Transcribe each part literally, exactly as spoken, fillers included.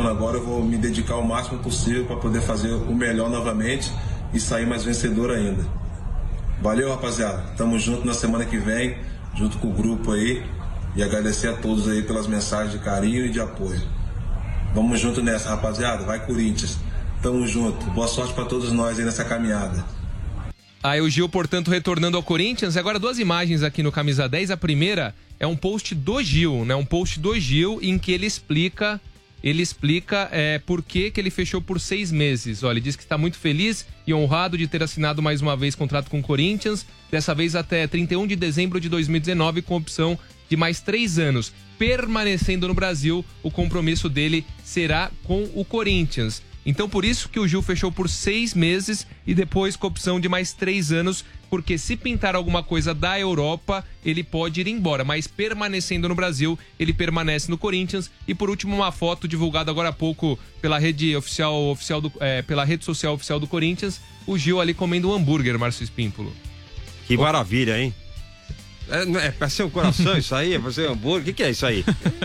retorno agora, eu vou me dedicar o máximo possível para poder fazer o melhor novamente e sair mais vencedor ainda. Valeu, rapaziada. Tamo junto na semana que vem, junto com o grupo aí, e agradecer a todos aí pelas mensagens de carinho e de apoio. Vamos junto nessa, rapaziada. Vai, Corinthians. Tamo junto. Boa sorte para todos nós aí nessa caminhada. Aí o Gil, portanto, retornando ao Corinthians. Agora duas imagens aqui no Camisa dez. A primeira é um post do Gil, né? Um post do Gil em que ele explica, ele explica é, por que, que ele fechou por seis meses. Olha, ele diz que está muito feliz e honrado de ter assinado mais uma vez contrato com o Corinthians, dessa vez até trinta e um de dezembro de dois mil e dezenove, com opção de mais três anos. Permanecendo no Brasil, o compromisso dele será com o Corinthians. Então, por isso que o Gil fechou por seis meses e depois com opção de mais três anos, porque se pintar alguma coisa da Europa, ele pode ir embora. Mas permanecendo no Brasil, ele permanece no Corinthians. E por último, uma foto divulgada agora há pouco pela rede oficial, oficial do, é, pela rede social oficial do Corinthians, o Gil ali comendo um hambúrguer, Márcio Espímpolo. Que maravilha, hein? É, é pra ser um coração isso aí? É pra ser um hambúrguer? O que, que é isso aí?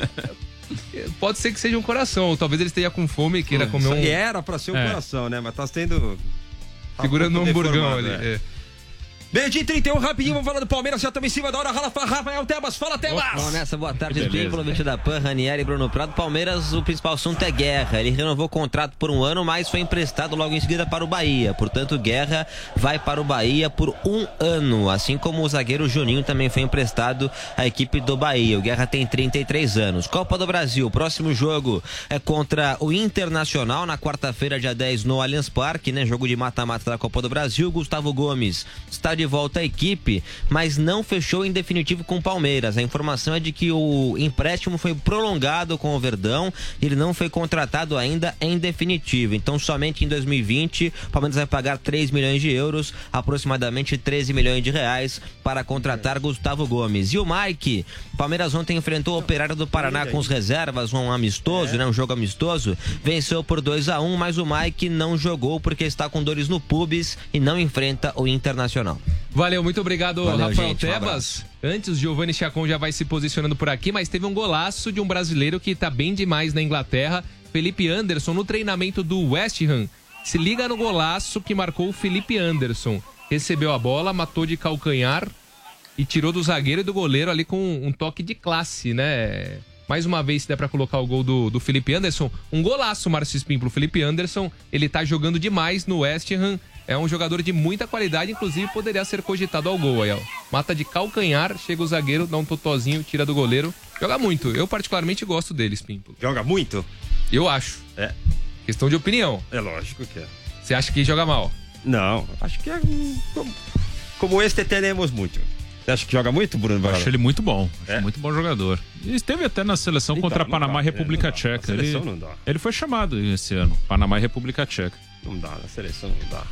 Pode ser que seja um coração, ou talvez ele esteja com fome e queira hum, comer um... E era pra ser um é. coração, né? Mas tá tendo... Figurando tá um hamburgão ali, né? é. Meio-dia e trinta e um, rapidinho, vamos falar do Palmeiras, já estamos em cima da hora. Rafael Tebas, fala, Tebas! Vamos nessa, boa tarde, Espímpolo, vinte da Pan, Ranieri e Bruno Prado. Palmeiras, o principal assunto é Guerra. Ele renovou o contrato por um ano, mas foi emprestado logo em seguida para o Bahia. Portanto, Guerra vai para o Bahia por um ano, assim como o zagueiro Juninho também foi emprestado à equipe do Bahia. O Guerra tem trinta e três anos. Copa do Brasil, o próximo jogo é contra o Internacional, na quarta-feira, dia dez, no Allianz Parque, né? Jogo de mata-mata da Copa do Brasil. Gustavo Gomes está de volta à equipe, mas não fechou em definitivo com o Palmeiras. A informação é de que o empréstimo foi prolongado com o Verdão e ele não foi contratado ainda em definitivo. Então, somente em dois mil e vinte, o Palmeiras vai pagar três milhões de euros, aproximadamente treze milhões de reais, para contratar Gustavo Gomes. E o Mike, o Palmeiras ontem enfrentou o Operário do Paraná com os reservas, um amistoso, né, um jogo amistoso, venceu por dois a um, mas o Mike não jogou porque está com dores no pubis e não enfrenta o Internacional. Valeu, muito obrigado, Valeu, Rafael gente, um Tebas. Antes, o Giovanni Chacon já vai se posicionando por aqui, mas teve um golaço de um brasileiro que tá bem demais na Inglaterra, Felipe Anderson, no treinamento do West Ham. Se liga no golaço que marcou o Felipe Anderson. Recebeu a bola, matou de calcanhar e tirou do zagueiro e do goleiro ali com um toque de classe, né? Mais uma vez, se der pra colocar o gol do, do Felipe Anderson, um golaço, Márcio Espímpolo. O Felipe Anderson, ele tá jogando demais no West Ham. É um jogador de muita qualidade, inclusive poderia ser cogitado ao gol aí, ó. Mata de calcanhar, chega o zagueiro, dá um totozinho, tira do goleiro. Joga muito. Eu particularmente gosto dele, Espímpolo. Joga muito? Eu acho. É. Questão de opinião. É lógico que é. Você acha que joga mal? Não, acho que é como, como este teremos muito. Você acha que joga muito, Bruno? Eu acho ele muito bom. Acho É? muito bom jogador. E esteve até na seleção Então, contra não Panamá dá, e República é, não dá. Tcheca. Na seleção ele, não dá. ele foi chamado esse ano. Panamá e República Tcheca. Não dá, na seleção não dá.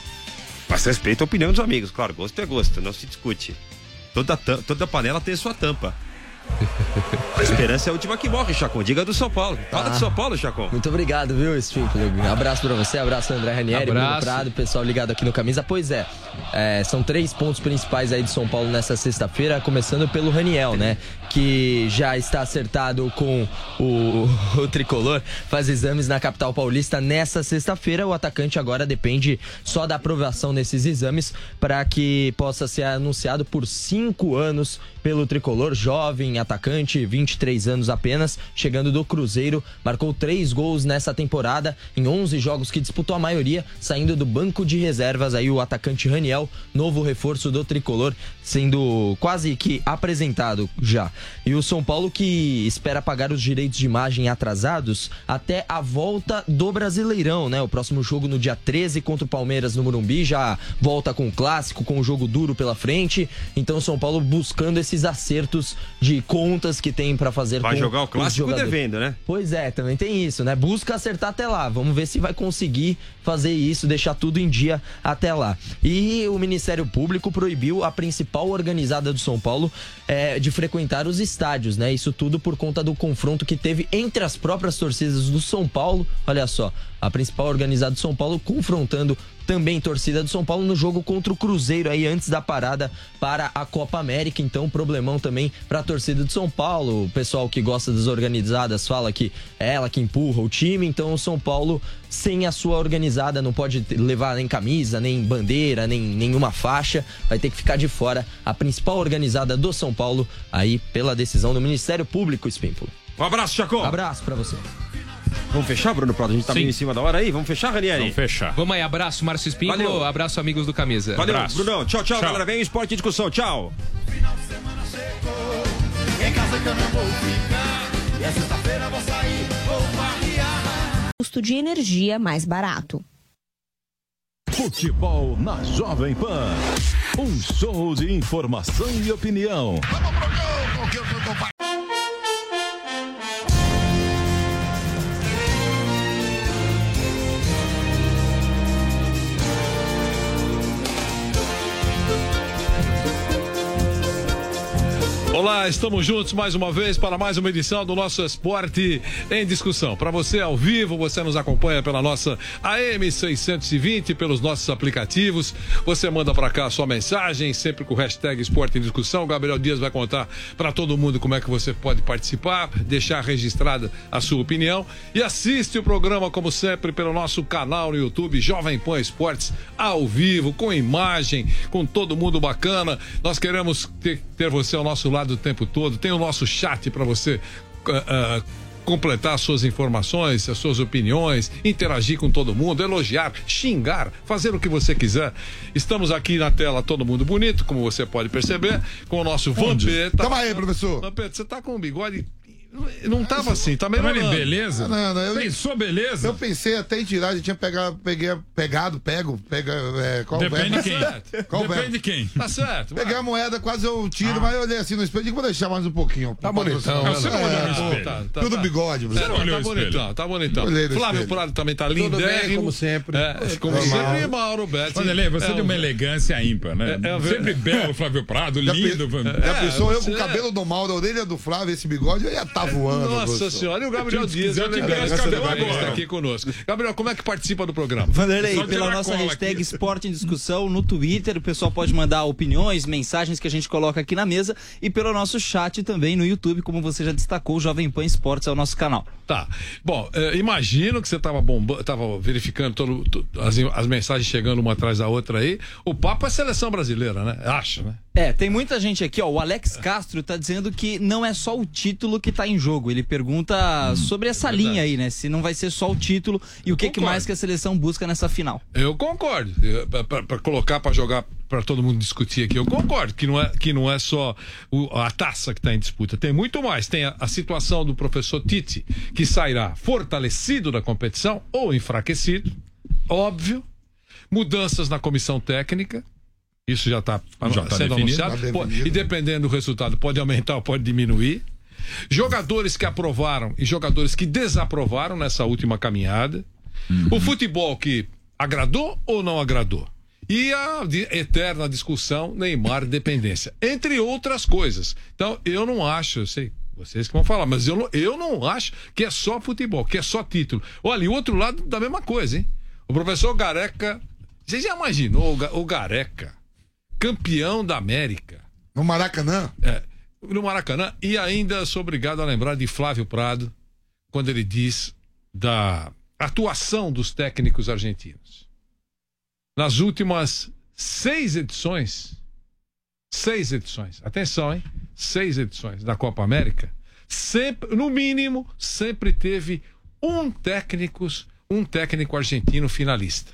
Mas respeita a opinião dos amigos, claro, gosto é gosto, não se discute. Toda, toda panela tem sua tampa. A esperança é a última que morre, Chacon. Diga do São Paulo. Fala ah, do São Paulo, Chacon. Muito obrigado, viu, Espímpolo? Abraço pra você, abraço André Ranieri, Bruno Prado, pessoal ligado aqui no Camisa. Pois é, é, são três pontos principais aí de São Paulo nessa sexta-feira, começando pelo Raniel, né? Que já está acertado com o, o tricolor, faz exames na capital paulista nessa sexta-feira. O atacante agora depende só da aprovação nesses exames para que possa ser anunciado por cinco anos pelo tricolor, jovem atacante, vinte e três anos apenas, chegando do Cruzeiro, marcou três gols nessa temporada, em onze jogos que disputou a maioria, saindo do banco de reservas, aí o atacante Raniel, novo reforço do tricolor, sendo quase que apresentado já. E o São Paulo que espera pagar os direitos de imagem atrasados até a volta do Brasileirão, né? O próximo jogo no dia treze contra o Palmeiras no Morumbi, já volta com o clássico, com o jogo duro pela frente, então o São Paulo buscando esses acertos de contas que tem pra fazer. Vai com jogar o clássico devendo, né? Pois é, também tem isso, né? Busca acertar até lá. Vamos ver se vai conseguir fazer isso, deixar tudo em dia até lá. E o Ministério Público proibiu a principal organizada do São Paulo é, de frequentar os estádios, né? Isso tudo por conta do confronto que teve entre as próprias torcidas do São Paulo. Olha só, a principal organizada do São Paulo confrontando também torcida do São Paulo no jogo contra o Cruzeiro aí antes da parada para a Copa América. Então, problemão também para a torcida torcida de São Paulo. O pessoal que gosta das organizadas fala que é ela que empurra o time, então o São Paulo, sem a sua organizada, não pode levar nem camisa, nem bandeira, nem nenhuma faixa, vai ter que ficar de fora a principal organizada do São Paulo, aí pela decisão do Ministério Público, Espímpolo. Um abraço, Chacon. Abraço pra você. Vamos fechar, Bruno Prado? A gente tá bem em cima da hora aí. Vamos fechar, Ranieri? Vamos fechar. Vamos aí, abraço, Márcio Espímpolo. Valeu. Abraço, amigos do Camisa. Valeu, Abraço. Brunão. Tchau, tchau, Tchau. galera. Vem Esporte em Discussão. Tchau. Final de semana chegou, em casa que eu não vou ficar, e é sexta-feira vou sair, vou variar. Custo de energia mais barato. Futebol na Jovem Pan. Um show de informação e opinião. Vamos pro gol, que eu tô pai. Olá, estamos juntos mais uma vez para mais uma edição do nosso Esporte em Discussão. Para você ao vivo, você nos acompanha pela nossa A M seiscentos e vinte, pelos nossos aplicativos. Você manda para cá a sua mensagem, sempre com o hashtag Esporte em Discussão. O Gabriel Dias vai contar para todo mundo como é que você pode participar, deixar registrada a sua opinião. E assiste o programa, como sempre, pelo nosso canal no YouTube, Jovem Pan Esportes, ao vivo, com imagem, com todo mundo bacana. Nós queremos ter, ter você ao nosso lado o tempo todo. Tem o nosso chat para você uh, uh, completar as suas informações, as suas opiniões, interagir com todo mundo, elogiar, xingar, fazer o que você quiser. Estamos aqui na tela, todo mundo bonito, como você pode perceber, com o nosso Vampeta. Tamo aí, professor. Vampeta, você tá com um bigode... Não tava assim, tá melhorando. Mas beleza? Não, não, eu, Pensou beleza? Eu pensei até em tirar, já tinha pegado, peguei, pegado, pego, pega, é, qual Depende verbo? de quem. Qual Depende verbo? de quem. Tá certo. Peguei a moeda, quase eu tiro, ah. mas eu olhei assim no espelho e digo, vou deixar mais um pouquinho. Tá bonitão. Você não olhou no espelho. Tá, tá, Tudo tá. bigode, Você não olhou tá bonitão, tá bonitão. Flávio Prado também tá lindérrimo. como sempre. É, como é, sempre, e Mauro Betti. Vanderlei, você é é de uma elegância ímpar, né? É, é sempre belo, Flávio Prado, já lindo. Pe... É, já pensou eu você... com o cabelo do mal da orelha do Flávio, esse bigode, eu ia estar tá voando. Nossa professor. senhora, e o Gabriel Dias, eu te pegar esse cabelo agora. Está aqui conosco. Gabriel, como é que participa do programa? Vanderlei, pela nossa hashtag aqui. Esporte em Discussão no Twitter, o pessoal pode mandar opiniões, mensagens que a gente coloca aqui na mesa, e pelo nosso chat também no YouTube, como você já destacou, o Jovem Pan Esportes é o nosso canal. Tá. Bom, eh, imagino que você estava bombando, estava verificando todo, todo, as, as mensagens chegando uma atrás da outra aí. O papo é seleção brasileira, né? Acho, né? É, tem muita gente aqui, ó. O Alex Castro tá dizendo que não é só o título que tá em jogo. Ele pergunta hum, sobre essa verdade. linha aí, né? Se não vai ser só o título e eu o que, que mais que a seleção busca nessa final. Eu concordo. Para colocar, para jogar, para todo mundo discutir aqui, eu concordo que não é, que não é só o, a taça que está em disputa. Tem muito mais. Tem a, a situação do professor Tite, que sairá fortalecido da competição ou enfraquecido, óbvio. Mudanças na comissão técnica. Isso já está tá sendo anunciado. Tá pode, e dependendo do resultado, pode aumentar ou pode diminuir. Jogadores que aprovaram e jogadores que desaprovaram nessa última caminhada. Uhum. O futebol que agradou ou não agradou. E a eterna discussão Neymar dependência. Entre outras coisas. Então, eu não acho, eu sei, vocês que vão falar, mas eu não, eu não acho que é só futebol, que é só título. Olha, e o outro lado da mesma coisa, hein? O professor Gareca. Você já imaginou o Gareca? Campeão da América. No Maracanã? É, no Maracanã. E ainda sou obrigado a lembrar de Flávio Prado, quando ele diz da atuação dos técnicos argentinos. Nas últimas seis edições, seis edições, atenção, hein? Seis edições da Copa América, sempre, no mínimo, sempre teve um técnico, um técnico argentino finalista.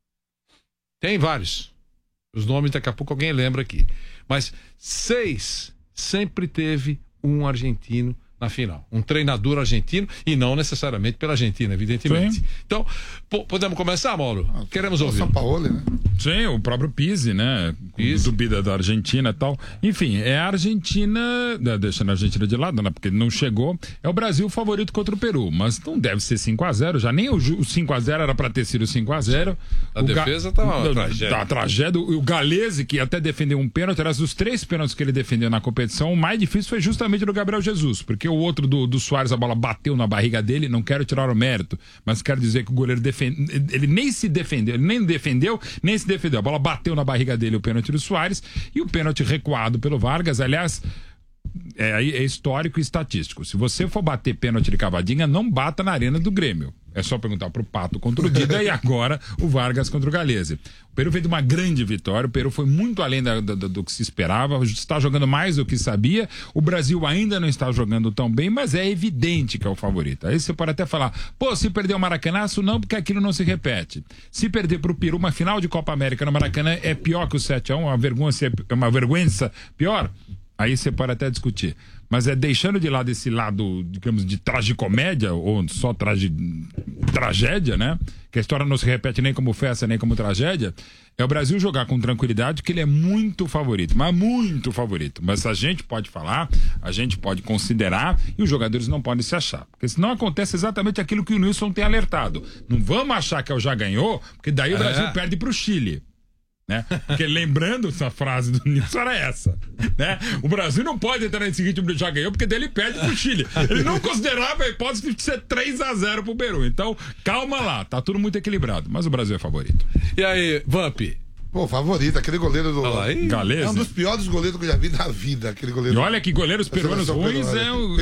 Tem vários. Os nomes daqui a pouco alguém lembra aqui. Mas seis sempre teve um argentino na final. Um treinador argentino e não necessariamente pela Argentina, evidentemente. Sim. Então, podemos começar, Mauro? Ah, Queremos ouvir. São Paulo, né? Sim, o próprio Pizzi, né? Dubida da Argentina e tal. Enfim, é a Argentina, deixando a Argentina de lado, né? Porque não chegou. É o Brasil favorito contra o Peru, mas não deve ser cinco a zero. Já nem o cinco a zero era pra ter sido cinco a zero. A o defesa ga... tá uma tragédia. Tá uma tragédia. O Galese, que até defendeu um pênalti, aliás, dos três pênaltis que ele defendeu na competição, o mais difícil foi justamente do Gabriel Jesus, porque o outro do, do Suárez, a bola bateu na barriga dele. Não quero tirar o mérito, mas quero dizer que o goleiro defende... ele nem se defendeu, ele nem defendeu, nem se defendeu. A bola bateu na barriga dele, o pênalti do Suárez, e o pênalti recuado pelo Vargas. Aliás, é, é histórico e estatístico. Se você for bater pênalti de cavadinha, não bata na arena do Grêmio. É só perguntar pro Pato contra o Dida e agora o Vargas contra o Galese. O Peru fez uma grande vitória, o Peru foi muito além da, da, do que se esperava, está jogando mais do que sabia, o Brasil ainda não está jogando tão bem, mas é evidente que é o favorito. Aí você pode até falar, pô, se perder o Maracanaço, não, porque aquilo não se repete. Se perder pro Peru uma final de Copa América no Maracanã é pior que o sete a um, uma vergonha, uma vergonha pior? Aí você pode até discutir. Mas é deixando de lado esse lado, digamos, de tragicomédia, ou só trage, tragédia, né? Que a história não se repete nem como festa, nem como tragédia. É o Brasil jogar com tranquilidade, que ele é muito favorito, mas muito favorito. Mas a gente pode falar, a gente pode considerar, e os jogadores não podem se achar. Porque senão acontece exatamente aquilo que o Nilson tem alertado. Não vamos achar que é o já ganhou, porque daí o Brasil é. perde pro Chile. Né? Porque lembrando, essa frase do Nilson era essa, né? O Brasil não pode entrar nesse ritmo de já ganhou, porque daí ele perde pro Chile. Ele não considerava a hipótese de ser três a zero pro Peru. Então, calma lá, tá tudo muito equilibrado, mas o Brasil é favorito. E aí, Vamp? Pô, favorito, aquele goleiro do Galese. É um dos piores goleiros que eu já vi na vida, aquele goleiro. E olha que goleiros peruanos ruins é o...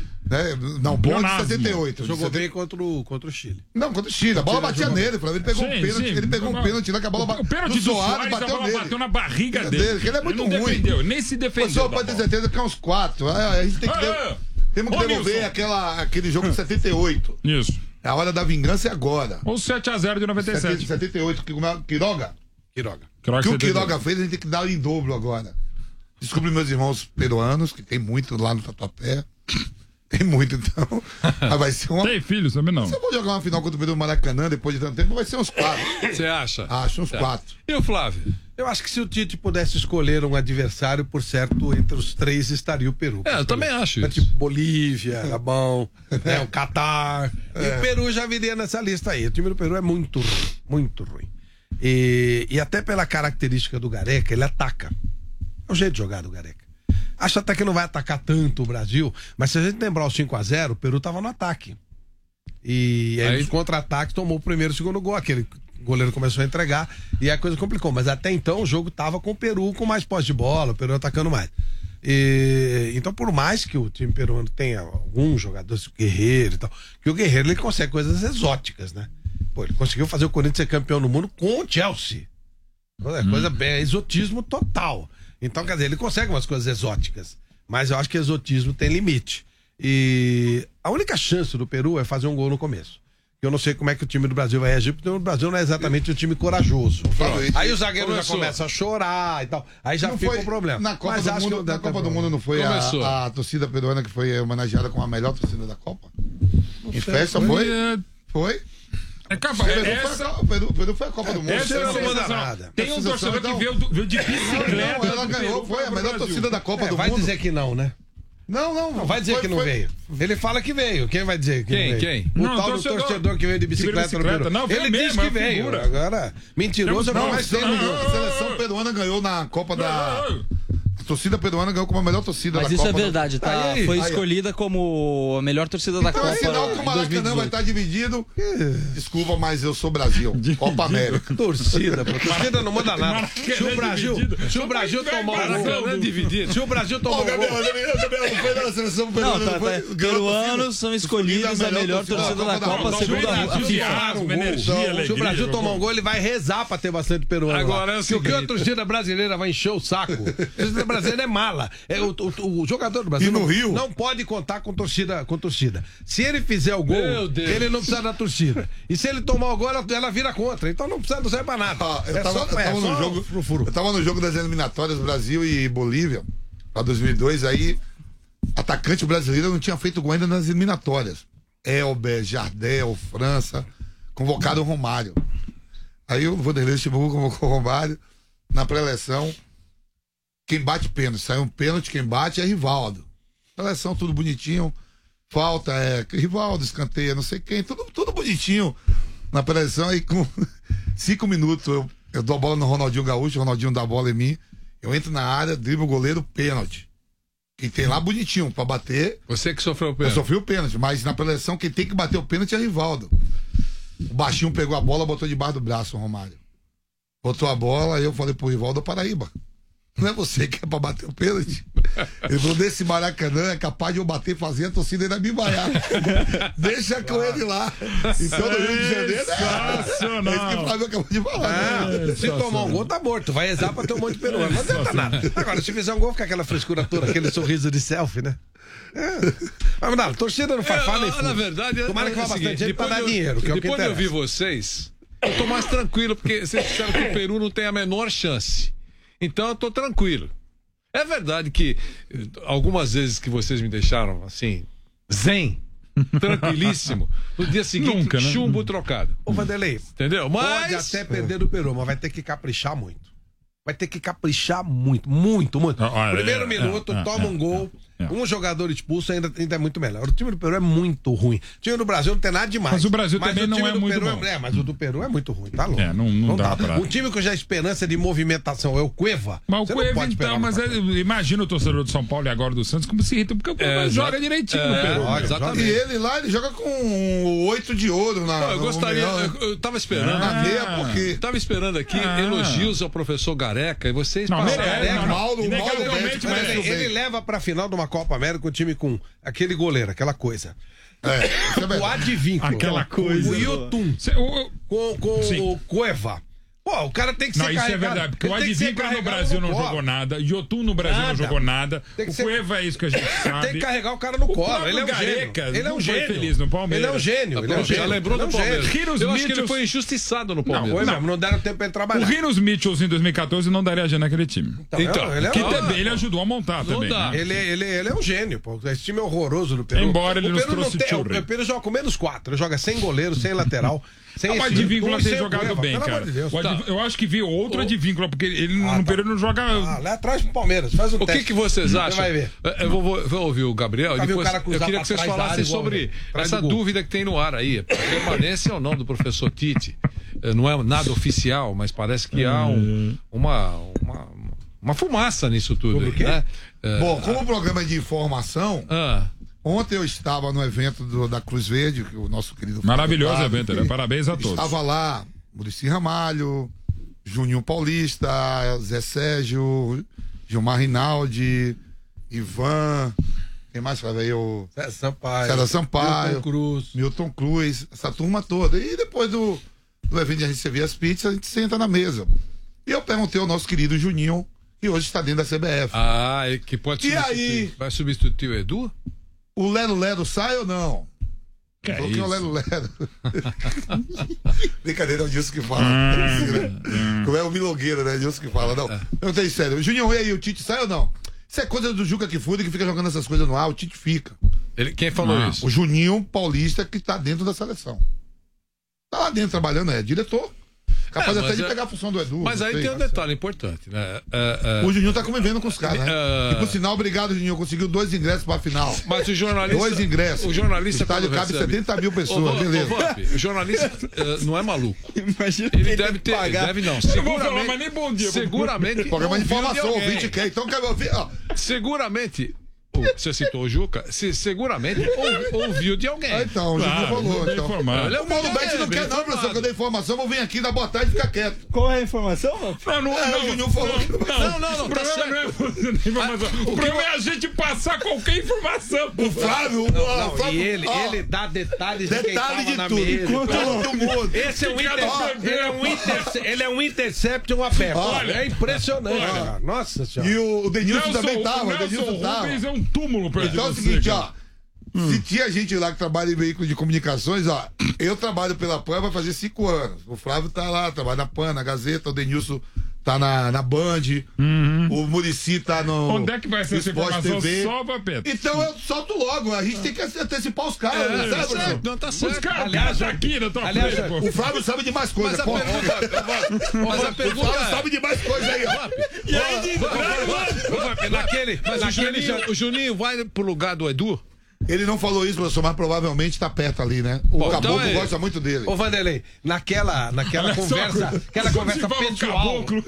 É, não, bom de setenta e oito. Jogou bem contra o, contra o Chile. Não, contra o Chile. A bola batia nele. Ele pegou sim, um pênalti. Sim, ele pegou um pênalti lá que a bola bateu. O pênalti do Soares bateu, nele. bateu na barriga dele. dele. Ele é muito ele não ruim. Defendeu, nem se defendeu. O senhor pode ter certeza que é uns quatro. A gente tem que, ah, temos que devolver aquela, aquele jogo de setenta e oito. Isso. É a hora da vingança é agora. Ou sete a zero de noventa e sete. setenta e oito. Quiroga? Quiroga. O que o Quiroga fez, a gente tem que dar em dobro agora. Desculpe meus irmãos peruanos, que tem muito lá no Tatuapé. Tem muito, então. Mas vai ser uma... Tem filhos também não. Se eu vou jogar uma final contra o Peru no Maracanã depois de tanto tempo, vai ser uns quatro. Você acha? Acho, uns é. quatro. E o Flávio? Eu acho que se o Tite pudesse escolher um adversário, por certo, entre os três estaria o Peru. É, eu também acho é, isso. Tipo Bolívia, Gabão, né, o Catar. É. E o Peru já viria nessa lista aí. O time do Peru é muito ruim, muito ruim. E, e até pela característica do Gareca, ele ataca. É o jeito de jogar do Gareca. Acho até que não vai atacar tanto o Brasil, mas se a gente lembrar o cinco a zero, o Peru tava no ataque. E aí, aí... nos contra-ataques tomou o primeiro e o segundo gol. Aquele goleiro começou a entregar e a coisa complicou. Mas até então o jogo tava com o Peru com mais posse de bola, o Peru atacando mais. E, então, por mais que o time peruano tenha alguns jogadores, o Guerreiro e tal, que o Guerreiro ele consegue coisas exóticas, né? Pô, ele conseguiu fazer o Corinthians ser campeão no mundo com o Chelsea. É coisa hum. bem, é exotismo total. Então, quer dizer, ele consegue umas coisas exóticas, mas eu acho que exotismo tem limite. E a única chance do Peru é fazer um gol no começo. Eu não sei como é que o time do Brasil vai reagir, porque o Brasil não é exatamente um time corajoso. Aí o zagueiro já começa a chorar e tal. Aí já não fica o problema. Na Copa, Mas do, acho mundo, que na Copa do Mundo não foi a, a torcida peruana que foi homenageada com a melhor torcida da Copa? Não em sei, festa foi? Foi? foi? É capa, Peru, essa... foi a, Peru, Peru foi a Copa é, do Mundo. Essa é não nada. Tem um torcedor que veio, veio de bicicleta. Não, ela ganhou, foi a melhor torcida da Copa é, do vai Mundo. Vai dizer que não, né? Não, não. Não vai dizer foi, que não foi... veio. Ele fala que veio. Quem vai dizer que quem, veio? Quem? O não, tal torcedor, do torcedor que veio de bicicleta, bicicleta. no Peru. Não, ele mesmo, disse que veio. Figura. Agora, mentiroso não, não vai ser. A seleção peruana ganhou na Copa da... A torcida peruana ganhou como a melhor torcida Mas da Copa. Copa. Mas isso é verdade, da... tá? Aí, foi aí, escolhida aí. como a melhor torcida da então, Copa. Sinal que o Maracanã vai estar dividido. Desculpa, mas eu sou Brasil. Copa América. Torcida, pô. Torcida não manda nada. Se o Brasil, se o Brasil tomar um gol, dividido. Se o Brasil tomar um gol. Não foi da seleção peruana. Não, tá, tá. Peruanos são escolhidos a melhor torcida da Copa, segundo a FIFA. Se o Brasil tomar um gol, ele vai rezar pra ter bastante peruano. Agora é o seguinte. Porque a torcida brasileira vai encher o saco. A torcida brasileira é mala. É, o, o, o jogador do Brasil e no não, Rio? não pode contar com torcida, com torcida. Se ele fizer o gol, ele não precisa da torcida. E se ele tomar o gol, ela, ela vira contra. Então não precisa, não serve pra nada. Ah, eu, é tava, só, eu, tava é no só jogo, furo, furo. eu tava no jogo das eliminatórias Brasil e Bolívia, pra dois mil e dois, aí atacante brasileiro não tinha feito gol ainda nas eliminatórias. Elber, Jardel, França, convocaram o Romário. Aí o Vanderlei Luxemburgo convocou o Romário na pré-eleção. Quem bate pênalti, sai um pênalti, quem bate é Rivaldo. Seleção, tudo bonitinho. Falta, é Rivaldo, escanteia, não sei quem, tudo, tudo bonitinho na pré-eleção. Aí com cinco minutos eu, eu dou a bola no Ronaldinho Gaúcho, o Ronaldinho dá a bola em mim. Eu entro na área, driblo o goleiro, pênalti. Quem tem lá bonitinho pra bater. Você que sofreu o pênalti. Eu sofri o pênalti, mas na pré-eleção quem tem que bater o pênalti é Rivaldo. O baixinho pegou a bola, botou debaixo do braço o Romário. Botou a bola, aí eu falei pro Rivaldo, Paraíba. não é você que é pra bater o pênalti? Ele falou, desse Maracanã é capaz de eu bater, fazer a torcida ainda me vaiar. Deixa com ele lá. Então no Rio de Janeiro é, é isso que o Flávio acabou de falar. É, né? se tomar um gol, tá morto. Vai exar pra ter um monte de peruano. Não adianta nada. Agora, se fizer um gol, fica aquela frescura toda, aquele sorriso de selfie, né? É. Mas não, torcida não faz falta nem fundo. Na verdade, tomara que vá bastante gente pra dar dinheiro, que é o que depois de eu interessa. ouvir vocês, eu tô mais tranquilo, porque vocês disseram que o Peru não tem a menor chance. Então eu tô tranquilo. É verdade que algumas vezes que vocês me deixaram assim, zen, tranquilíssimo, no dia seguinte, Nunca, né? chumbo trocado. Ô, Vanderlei, entendeu? Mas... pode até perder do Peru, mas vai ter que caprichar muito. Vai ter que caprichar muito, muito, muito. Ah, olha, Primeiro é, minuto, é, toma é, um gol, é, é. um jogador expulso ainda, ainda é muito melhor. O time do Peru é muito ruim. O time do Brasil não tem nada demais. Mas o Brasil mas também o não time é do muito Peru bom. É, é, mas o do Peru é muito ruim, tá louco. É, não, não dá pra... Um time cuja esperança de movimentação é o Cueva. Mas o você Cueva, não pode esperar então, mas é, imagina o torcedor do São Paulo e agora do Santos como se irrita, porque o Cueva É, joga exato. direitinho É, no Peru. ó, exatamente. E ele lá, ele joga com oito de ouro na. Não, eu no gostaria, Mineirão, eu, eu tava esperando. Na meia, porque. Eu tava esperando aqui Ah. elogios ao professor Gareca e vocês Não, passaram. merece, Careca, não, não. Mauro, Inegavelmente Mauro Betti, merece. merece. Ele, ele leva pra final de uma Copa América o time com aquele goleiro, aquela coisa. É, isso é O verdade. Advíncula. Aquela coisa. O Yotun. Cê- o- o- Com, com Sim. o Cueva. Pô, o cara tem que Não, ser isso é carregado. verdade, porque o Ele tem que ser Advíncula no carregado Brasil não colo. jogou nada, Yotun no Brasil Nada. não jogou nada, Tem que o ser- Cueva é isso que a gente sabe. Tem que carregar o cara no O colo. próprio Ele é um Gareca gênio. Ele é não um foi gênio. feliz no Palmeiras. Ele é um gênio. Ele é um Pronto, já gênio. lembrou Ele é do um gênio. Palmeiras. Rinos Eu acho que Mitchells- ele foi injustiçado no Não, Palmeiras. foi mesmo. Não deram tempo pra ele O trabalhar. Rinos Mitchells em dois mil e catorze não daria já naquele time. Então, Então, ele é Que um- também ele ajudou a montar Não também. dá. né? Ele, ele, ele é um gênio, pô. Esse time é horroroso do Peru. Embora ele o nos Peru não trouxe tem, churri. o Peru joga com menos quatro. Ele joga sem goleiro, sem lateral. Sem Ah, o esse Advíncula time, tem sem o jogado Cueva, bem, pelo cara. amor de Deus. O Adv- Eu acho que vi outro Advíncula, porque ele Ah, no tá. Peru não joga. Ah, lá atrás pro Palmeiras. Faz um O que, teste. que vocês Você acham? vai ver. Eu vou, vou- vou ouvir o Gabriel e Nunca vi o depois cara eu cruzar queria pra que vocês trás da falassem área igual, sobre né? Atrás essa do gol. dúvida que tem no ar aí. Permanência ou não do professor Tite. Eh, Não é nada oficial, mas parece que há um- uma, uma, uma fumaça nisso tudo. Sobre aí, o quê? né? Eh, Bom, como o programa é de informação, ah, ontem eu estava no evento do- da Cruz Verde, que o nosso querido. Maravilhoso Fábio evento, né? Parabéns a todos. Estava lá Muricy Ramalho, Juninho Paulista, Zé Sérgio, Gilmar Rinaldi, Ivan, quem mais fala aí? O César Sampaio. César Sampaio, Milton Cruz. Milton Cruz, essa turma toda. E depois do, do evento de a gente servir as pizzas, a gente senta na mesa. E eu perguntei ao nosso querido Juninho, que hoje está dentro da C B F. ah, e que pode E substituir. aí? Vai substituir o Edu? O Lero Lero sai ou não? Que é Falou que é o isso? Lero Lero. Brincadeira, é o Dilson que fala. Hum, Como é o Milongueira, né? Dilson que fala. Não, eu tenho sério. Juninho, e aí, o Tite sai ou não? Isso é coisa do Juca Kfouri que fica jogando essas coisas no ar, o Tite fica. Ele, quem falou Ah, isso? O Juninho Paulista que tá dentro da seleção. Tá lá dentro trabalhando, é diretor. Capaz É, até mas de é- pegar a função do Edu. Mas não aí sei. tem um detalhe importante, né? É, é, O Juninho tá convivendo com os caras, né? É. E por sinal, obrigado, Juninho. Conseguiu dois ingressos pra final. Mas o jornalista. Dois ingressos. O jornalista. O estádio quando cabe recebe- setenta mil pessoas, Ô, Vamp, beleza. ô, Vamp, o jornalista eh, não é maluco. Imagina Ele quem deve tem que ter. pagar. Deve não. Eu vou Seguramente. falar, mas nem bom dia. Seguramente. Programa de ouviu informação, alguém. ouvinte quer. Então, quer ouvir? Ó, Seguramente. o- Você citou o Juca? Se, seguramente ou- ouviu de alguém. Ah, então, o Claro, Juninho falou. bem Então. informado. Ele é O Paulo bem- Betti não bem quer, não, informado. professor. Que eu dei informação, vou vir aqui dar boa tarde e ficar quieto. Qual é a informação, mano? Não, não, É, não, o Juninho falou que não vai. Não, não, não, O tá problema certo. não é você dar informação. O que problema é a gente passar qualquer informação. O Flávio, o Não, Flávio. e ele, ó, ele dá detalhes de quem Detalhe tava de na tudo. mesa. Todo mundo. Esse é um, Que inter... cara ele é um, interce... ele é um interception aberto. Olha. É impressionante, cara. Nossa senhora. E o, o Denilson Nelson- também tava. o O Nelson Denilson tava. Rubens é um túmulo perto Então é o de você, seguinte, cara. ó. Se tinha gente lá que trabalha em veículo de comunicações, ó. Eu trabalho pela P A N, vai fazer cinco anos. O Flávio tá lá, trabalha na P A N, na Gazeta. O Denilson tá na, na Band. O Muricy tá no. Onde é que vai ser essa Esporte informação? T V. Só, Vapeto. Então eu solto logo. A gente tem que antecipar os caras, É, né? tá Sabe, certo, professor? não, tá Os certo. caras Aliás, tá aqui na tua aliás, frente, pô. O Flávio sabe de mais coisas. Mas a Pô, pergunta. Mas a o pergunta Flávio é. sabe de mais coisas aí, ó. E aí, de Naquele, mas o naquele Juninho, o Juninho vai pro lugar do Edu? Ele não falou isso, professor, mas provavelmente tá perto ali, né? O Bom, Caboclo então é- gosta muito dele. Ô, Vanderlei, naquela, naquela Olha só, conversa, aquela quando conversa se fala um pessoal. caboclo.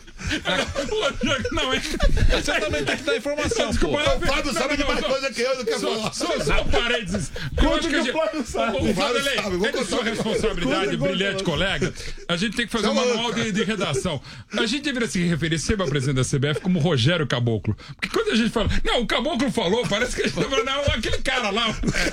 Não, é. Você também tem que dar informação, Desculpa, pô. eu- O Flávio não, sabe não, de mais não, coisa que eu do que Só, falar. só, só parênteses. Eu acho que a gente- Flávio sabe. Ô, O Flávio Vanderlei, sabe, vou é de contar sua uma- responsabilidade, Conta, brilhante conta. colega. A gente tem que fazer um Tá manual de, de redação. A gente deveria se referir sempre ao presidente da C B F como Rogério Caboclo. Porque quando a gente fala, não, o Caboclo falou, parece que a gente tá falando, não, aquele cara lá.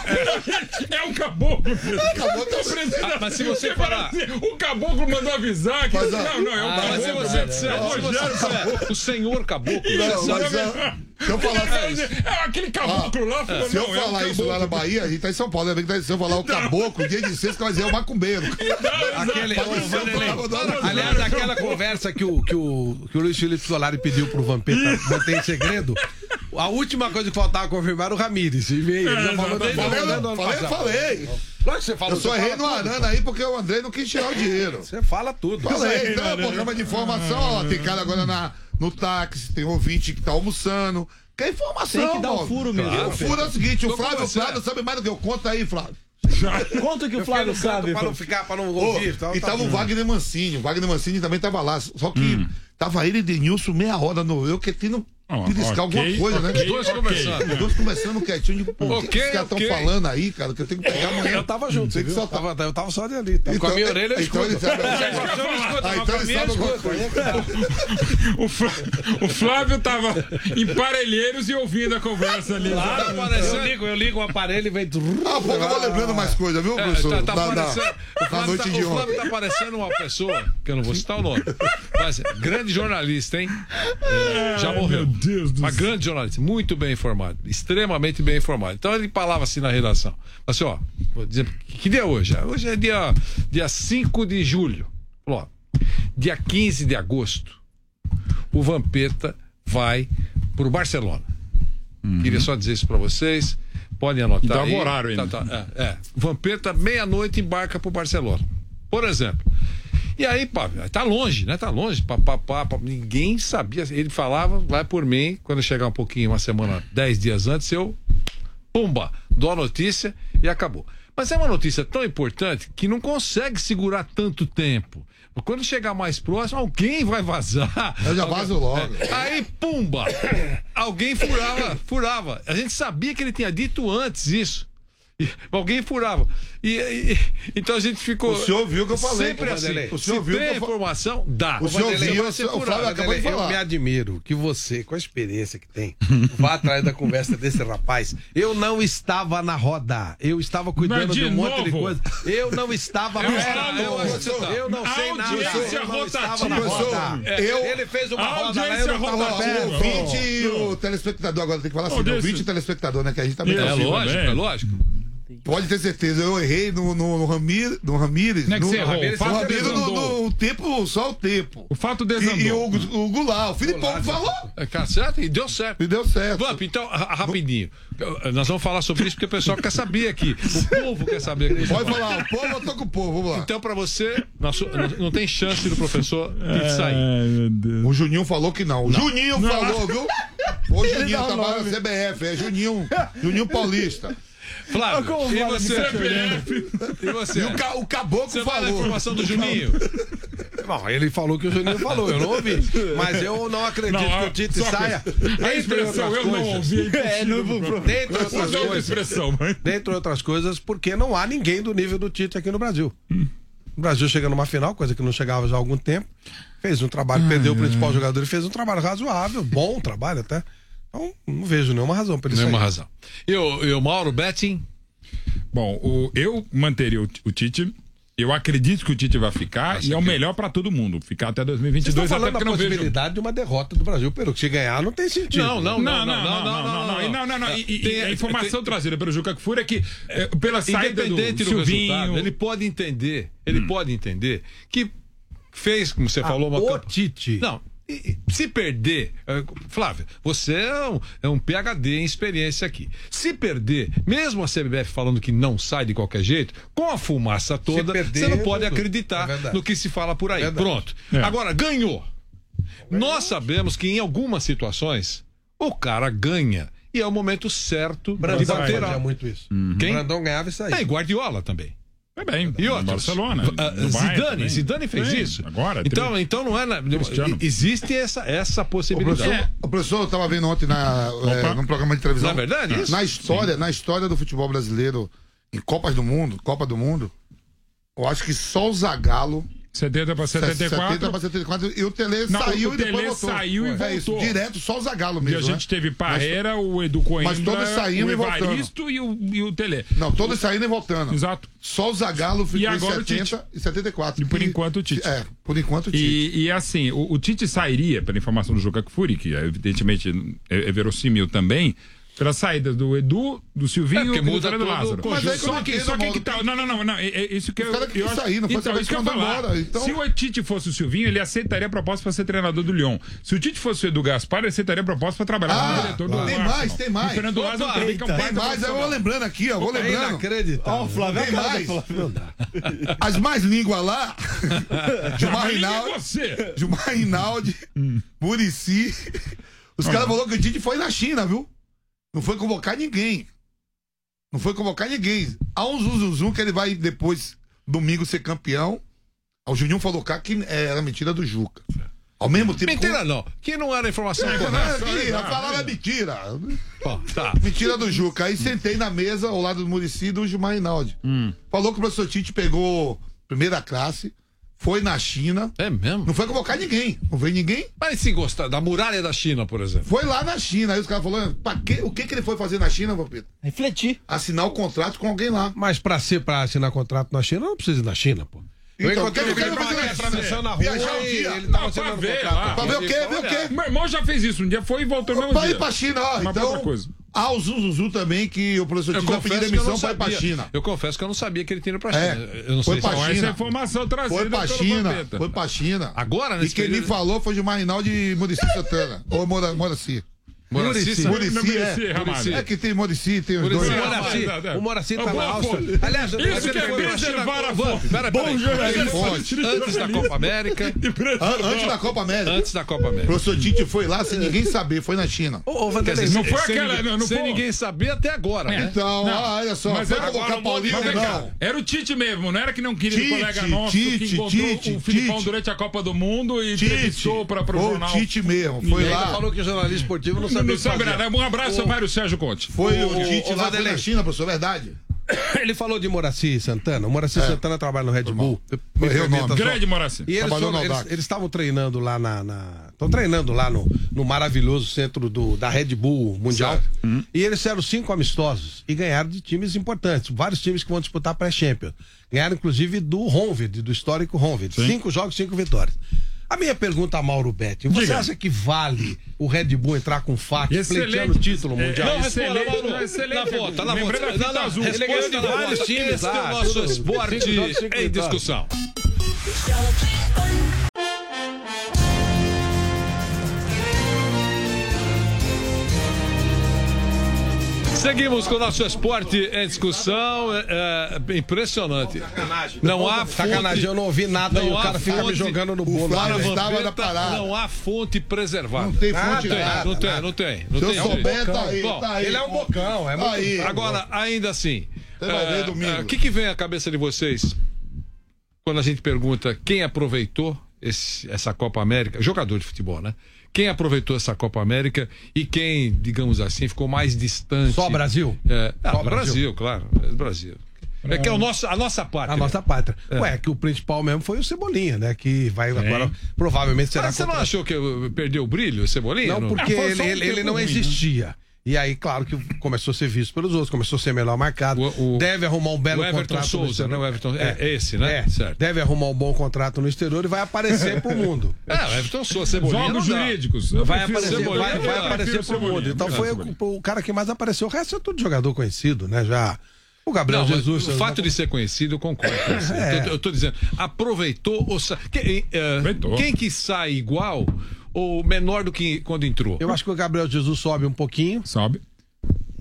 É, é um Caboclo. Caboclo é o presidente. Ah, mas se você Porque falar- parece- o Caboclo mandou avisar que. Mas, ó, não, não, é o Ah, Caboclo. mas se você disser, é o se você Rogério disser o senhor Caboclo, Não, você mas, sabe- ó, se eu falar É aquele Caboclo lá. falou, Se eu não, é um falar isso lá na Caboclo. Bahia, a gente tá em São Paulo, né? Se eu falar o caboclo, dia de sexta, vai dizer o macumbeiro. Aquele, ô, Pareceu Vanderlei, o Paulo da- aliás, aquela conversa que o, que, o, que o Luiz Felipe Solari pediu pro Vampeta manter em segredo, a última coisa que faltava confirmar era o Ramires. E veio, ele já falou desde o Falei, ano falei, passado. falei. Lógico que você fala, Eu só você errei fala no tudo. Arana aí porque o André não quis tirar o dinheiro. Você fala tudo. Falei, então, programa de informação, ó, tem cara agora na, no táxi, tem ouvinte que tá almoçando. Quer informação, Tem que dar o mano. furo mesmo. E o furo é o seguinte, o Tô Flávio, o conversando. Flávio sabe mais do que eu. Conta aí, Flávio. Conta o que o Eu fiquei Flávio no canto sabe. pra não Flávio. ficar, pra não Ô, ouvir. então e tá tava bom. o Wagner Mancini, o Wagner Mancini também tava lá. Só que tava ele e Denilson meia hora no eu querendo Ah, beliscar ok, alguma coisa, né? ok, Os dois ok. conversando. Os dois conversando quietinho, digo, pô, o que Ok, os caras estão ok. falando aí, cara, que eu tenho que pegar amanhã. Eu tava junto, Tem você que viu? soltar. Tava- eu tava só de ali. Tá? Com a minha orelha eu Então escuto. ele sabe. Ah, então ele sabe alguma coisa. O, Flá- o Flávio tava em Parelheiros e ouvindo a conversa ali. Tá aparecendo. Eu ligo, eu ligo o aparelho e vem. Ah, pouco eu vou lembrando mais coisa, viu, É, professor? tá, tá Da- da- parecendo, o da Flávio, noite tá, de o Flávio ontem. tá parecendo uma pessoa, que eu não vou citar o nome, mas grande jornalista, hein? É, já morreu. Meu Deus do Uma céu. grande jornalista, muito bem informado, extremamente bem informado. Então ele falava assim na redação, assim, ó, vou dizer, que dia é hoje? Hoje é dia, dia cinco de julho. Falou, ó, dia quinze de agosto, o Vampeta vai pro Barcelona. Queria só dizer isso pra vocês. Podem anotar. E dava aí. horário ainda. Tá, tá, é, é. Vampeta, meia-noite, embarca pro Barcelona. Por exemplo. E aí, pá, tá longe, né? Tá longe. Pá, pá, pá, pá. Ninguém sabia. Ele falava, vai por mim. Quando chegar um pouquinho, uma semana, dez dias antes, eu. Pumba! Dou a notícia e acabou. Mas é uma notícia tão importante que não consegue segurar tanto tempo. Quando chegar mais próximo, alguém vai vazar. Eu já vazo logo. É. Aí, pumba! Alguém furava, furava. A gente sabia que ele tinha dito antes isso. E alguém furava. E, e- então a gente ficou. O senhor viu o que eu falei, Sempre ô, assim. Vanderlei. O Se senhor viu tem que eu fa- informação, dá. O senhor Vanderlei, viu, vai ser o furado, Flávio acabou de Vanderlei. falar. Eu me admiro que você, com a experiência que tem, vá atrás da conversa desse rapaz. Eu não estava na roda. Eu estava cuidando Mas de de um monte de novo? coisa. Eu não estava Eu na estava roda. Eu, longe. eu, eu não sei nada. Audiência Eu não estava na rotativa. roda. Eu- Ele fez uma A roda lá, eu audiência não estava rotativa. perto. O ouvinte e o telespectador, agora tem que falar assim, Audiência. o ouvinte e o telespectador, né? Que a gente também Isso. É tá ouvindo. lógico, bem. é lógico. Pode ter certeza, eu errei no, no, no, Ramir, no Ramires. Não é que no, você errou, Ramires, o fato no Ramires, no, desandou. no, o tempo, só o tempo. O fato E, desandou. e o, o Goulart, o Filipão falou. É, cara, certo? E deu certo. E deu certo. Vamp, então, ra- rapidinho. Nós vamos falar sobre isso porque o pessoal quer saber aqui. O povo quer saber. aqui. Pode falar, o povo, eu tô com o povo, vamos lá. Então, pra você, nosso- não tem chance do professor Tite sair. Ai, meu Deus. O Juninho falou que não. O Juninho Não. falou, viu? O Juninho dá o trabalha nome. na C B F, é Juninho, Juninho Paulista. Flávio, Como e fala de você? C B F. E você? E o, ca, o Caboclo Você vai na falou. informação do Juninho? Bom, ele falou que o Juninho falou, eu não ouvi. Mas eu não acredito Não, que o Tite só saia. A Entre expressão outras eu não coisas. ouvi. É, não vou Dentre outras Usa outra coisas. expressão, mas... Dentre outras coisas, porque não há ninguém do nível do Tite aqui no Brasil. O Brasil chega numa final, coisa que não chegava já há algum tempo. Fez um trabalho, perdeu o principal jogador e fez um trabalho razoável, bom trabalho até. Então, não vejo nenhuma razão para isso. Nenhuma aí. razão. E o, e o Mauro Betting? Bom, o- eu manteria o, o Tite. Eu acredito que o Tite vai ficar e é o melhor pra todo mundo. Ficar até dois mil e vinte e Vocês dois, estão até falando da porque não vejo. possibilidade de uma derrota do Brasil, pelo que se ganhar não tem sentido. Não, não, Não, não, não, não, não, não, não, não, não. E, e- Tem- e a informação tem- trazida pelo Juca Kfouri é que é, pela saída do Independente do, Silvinho, resultado, ele pode entender, ele pode entender que fez, como você falou, uma o campa- Tite. Não, e- e se perder, eh, Flávio, você é um, é um P H D em experiência aqui. Se perder, mesmo a C B F falando que não sai de qualquer jeito, com a fumaça toda, perder, você não pode tudo. acreditar É verdade. no que se fala por aí. É verdade. Pronto. É. Agora, ganhou. Nós sabemos que em algumas situações o cara ganha e é o momento certo Brandão de bater fazia a... muito isso. Uhum. Quem? Brandão ganhava isso aí. É, e Guardiola também. É bem, e outros? Barcelona. Uh, Zidane, Zidane fez Sim, isso. Agora, então, tri... então não é. Na... Existe essa, essa possibilidade. O professor, o professor eu estava vendo ontem na, é, num programa de televisão. Na verdade, isso? Na história, na história do futebol brasileiro, em Copas do Mundo, Copa do Mundo, eu acho que só o Zagallo. setenta para setenta e quatro. setenta para setenta e quatro. E o Tele Não, saiu o e depois Tele voltou. saiu e é voltou. Isso, direto, só o Zagallo mesmo. E a gente né? teve Parreira, mas, o Edu Coimbra, mas todos saindo o e voltando. Evaristo e o, e o Tele. Não, todos saindo e voltando. Exato. Só o Zagallo ficou e agora em setenta e setenta e quatro. E por enquanto o Tite. É, por enquanto o Tite. E, e assim, o, o Tite sairia, pela informação do Juca Kfouri, que evidentemente é, é verossímil também, pela saída do Edu, do Silvinho é, e do Fernando Lázaro. Mas aí, só que, só que, que tal? Não, não, não, não. É, é isso que eu. Cara que eu quis sair, não foi então, saber isso que eu que ia falar. embora, então... Se o Tite fosse o Silvinho, ele aceitaria a proposta para ser treinador do Lyon. Se o Tite fosse o Edu Gaspar, ele aceitaria a proposta para trabalhar ah, como diretor do Tem Arsenal. mais, tem mais. E o Fernando Lázaro também, que é um Tem mais, eu vou lembrando aqui, ó, vou lembrando. É inacreditável. Ó, o Flávio tem mais. As mais línguas lá. Gilmar Rinaldi. Gilmar Rinaldi, Muricy. Os caras falaram que o Tite foi na China, viu? Não foi convocar ninguém. Não foi convocar ninguém. Há um zum, zum, zum que ele vai depois, domingo, ser campeão. O Juninho falou cá que era mentira do Juca. Ao mesmo tempo. Mentira com... não. Que não era informação é, correta. Eu falava mentira. Oh, tá. Mentira do Juca. Aí sentei na mesa ao lado do Muricy e do Gilmar Rinaldi. Hum. Falou que o professor Tite pegou primeira classe. Foi na China. É mesmo? Não foi convocar ninguém. Não veio ninguém. Mas se gostar da muralha da China, por exemplo. Foi lá na China. Aí os caras falaram, pra quê? O que, que ele foi fazer na China, Vampeta? Refletir. Assinar o contrato com alguém lá. Mas pra ser pra assinar contrato na China, não precisa ir na China, pô. Eu então, encontrei que ele atravessando a rua um e ele Não, tava pra assinando ver contrato. lá. Pra ver o quê? Ver o quê? Meu irmão já fez isso. Um dia foi e voltou no mesmo Pra dia. ir pra China, ó. Uma Então, outra coisa. há o Zuzuzu também, que o professor Tite vai pedir demissão pra ir pra China. Eu confesso que eu não sabia que ele tinha ido pra China. É, eu não foi sei pra se China. Essa é informação trazida Foi pra pelo China. Vampeta. Foi pra China. Agora, E nesse quem me período- falou foi Gilmar Rinaldi e Muricy Santana. Ou Mora- Moraci. Muricy, Muricy, Muricy, é. Ramalho. É que tem Muricy, tem os Muricy, dois. é. Moraci, Ah, o Moraci tá boa na Áustria. fonte. Aliás, Isso ele que é foi pra China. preservar a Vamos, fonte. pera, Bom pera aí. jornalista. Antes da Copa América. An- Antes da Copa América. Antes da Copa O América. professor Tite foi lá sem ninguém saber, foi na China. Ô, ô, Quer Vanderlei, dizer, Não foi sem aquela- ninguém- não- não sem foi- ninguém saber até agora, né? Então, Não. ah, olha só, Mas foi era- convocar agora, Paulista, mas vem cá, não. Era o Tite mesmo, não era que não queria Tite, o colega nosso Tite, que encontrou Tite, o Filipão Tite. durante a Copa do Mundo e Tite, entrevistou para pro foi o jornal. Tite mesmo, foi ele lá. falou que o jornalista esportivo não Não, sabia não o que sabe fazer. nada. Um abraço ao Mário Sérgio Conte. Foi o Ô, Tite ô, lá, foi Vanderlei. na China, professor, verdade. Ele falou de Moraci Santana. O Moraci É. Santana trabalha no Red Bull. Me Errei o permita nome. só. Grande Moraci. E eles Trabalhou foram- no eles Audax. eles estavam treinando lá na. Estão treinando lá no, no maravilhoso centro do, da Red Bull Mundial. Uhum. E eles fizeram cinco amistosos e ganharam de times importantes. Vários times que vão disputar pré-Champions. Ganharam, inclusive, do Honved, do histórico Honved. Cinco jogos, cinco vitórias. A minha pergunta a Mauro Betti: você Diga. acha que vale o Red Bull entrar com faca Excelente. pleiteando o título É, mundial? não, Não, excelente, responda, Mauro. excelente. Na volta, na Lembrei volta. da fita Não, não, azul. Ele ganhou de vários times Esse lá. é o Nosso tudo. esporte Cinco jogos, cinco em vitórias. discussão. Seguimos com o nosso esporte em discussão. É, é impressionante. Não há fonte, Sacanagem, eu não ouvi nada não e o há cara fica me fonte- jogando no o bolo. Flávio Para estava Vampeta, na parada. não há fonte preservada. Não tem Nada, fonte Não tem, nada. não tem, não tem. Não Se eu tem souber, jeito. tá aí, Bom, tá aí. Ele é um bocão, é muito. Aí. Agora, ainda assim, Você vai ver é, domingo. é, o que, que vem à cabeça de vocês quando a gente pergunta quem aproveitou esse- essa Copa América, jogador de futebol, né? Quem aproveitou essa Copa América e quem, digamos assim, ficou mais distante? Só Brasil? É, ah, Só Brasil, Brasil. claro, é Brasil. É que é o nosso, a nossa parte. A nossa pátria. Ué, que o principal mesmo foi o Cebolinha, né? Que vai agora, provavelmente será Mas você não contra- achou que eu- perdeu o brilho, Cebolinha? Não, porque Ah, foi ele, só um ele, ele tempo não ruim, né? existia. E aí, claro que começou a ser visto pelos outros, começou a ser melhor marcado. O- o- deve arrumar um belo o Everton contrato no Souza, exterior. né? O Everton- é- é esse, né? É, Certo. deve arrumar um bom contrato no exterior e vai aparecer pro mundo. É, o Everton Souza, Cebolinha Jogos não dá. jurídicos. Eu Vai prefiro aparecer, Cebolinha, vai, eu vai prefiro aparecer pro Cebolinha. mundo. Então É, foi Cebolinha. o, o cara que mais apareceu. O resto é tudo jogador conhecido, né? Já. O Gabriel Não, mas Jesus. o fato de ser conhecido, eu concordo com você. É. Eu, tô, eu tô dizendo, aproveitou ou sa... quem, eh, Aproveitou. quem que sai igual ou menor do que quando entrou? Eu acho que o Gabriel Jesus sobe um pouquinho. Sobe.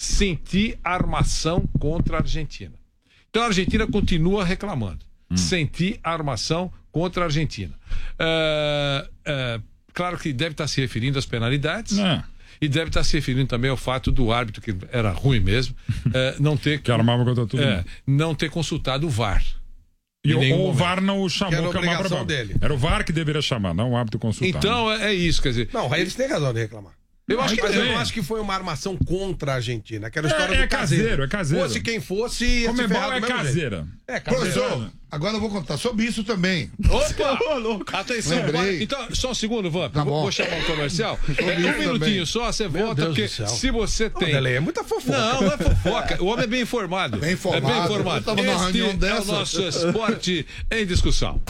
sentir armação contra a Argentina. Então a Argentina continua reclamando. Hum. Sentir a armação contra a Argentina. Uh, uh, claro que deve estar se referindo às penalidades. É. E deve estar se referindo também ao fato do árbitro, que era ruim mesmo, uh, não ter. Que armava contra tudo. É, não ter consultado o V A R. E o, o V A R não o chamou, que era a obrigação pra... dele. Era o V A R que deveria chamar, não o árbitro consultar. Então né? é isso, quer dizer. Não, eles têm razão de reclamar. Eu acho que mas eu é. não acho que foi uma armação contra a Argentina. Aquela história É, é do caseiro. caseiro, é caseiro. Fosse quem fosse, ia se Comebol ferrar é do mesmo caseira. jeito. É caseiro. Professor, agora eu vou contar sobre isso também. Opa! Atenção, Lembrei. então, só um segundo, Vamp. Tá vou, bom. vou chamar um comercial. Sobre É, isso um minutinho também. só, você Meu volta, Deus porque do céu. se você tem. Não, Delei, é muita fofoca. Não, não é fofoca. O homem é bem informado. Bem informado. É bem informado. Eu tava numa Este reunião é dessa. o nosso esporte em discussão.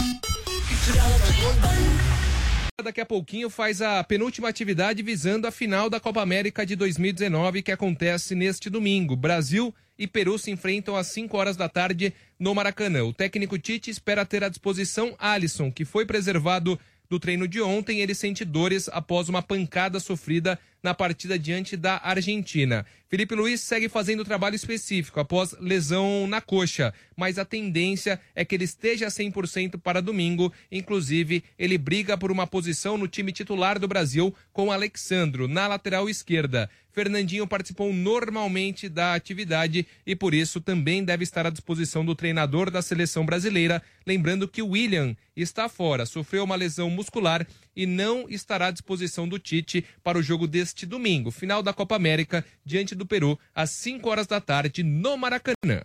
Daqui a pouquinho faz a penúltima atividade visando a final da Copa América de dois mil e dezenove, que acontece neste domingo. Brasil e Peru se enfrentam às cinco horas da tarde no Maracanã. O técnico Tite espera ter à disposição Alisson, que foi preservado do treino de ontem. Ele sente dores após uma pancada sofrida na partida diante da Argentina. Felipe Luiz segue fazendo trabalho específico após lesão na coxa, mas a tendência é que ele esteja cem por cento para domingo. Inclusive, ele briga por uma posição no time titular do Brasil com Alexandro na lateral esquerda. Fernandinho participou normalmente da atividade e por isso também deve estar à disposição do treinador da seleção brasileira. Lembrando que o William está fora, sofreu uma lesão muscular e não estará à disposição do Tite para o jogo deste domingo, final da Copa América, diante do Peru, às cinco horas da tarde, no Maracanã.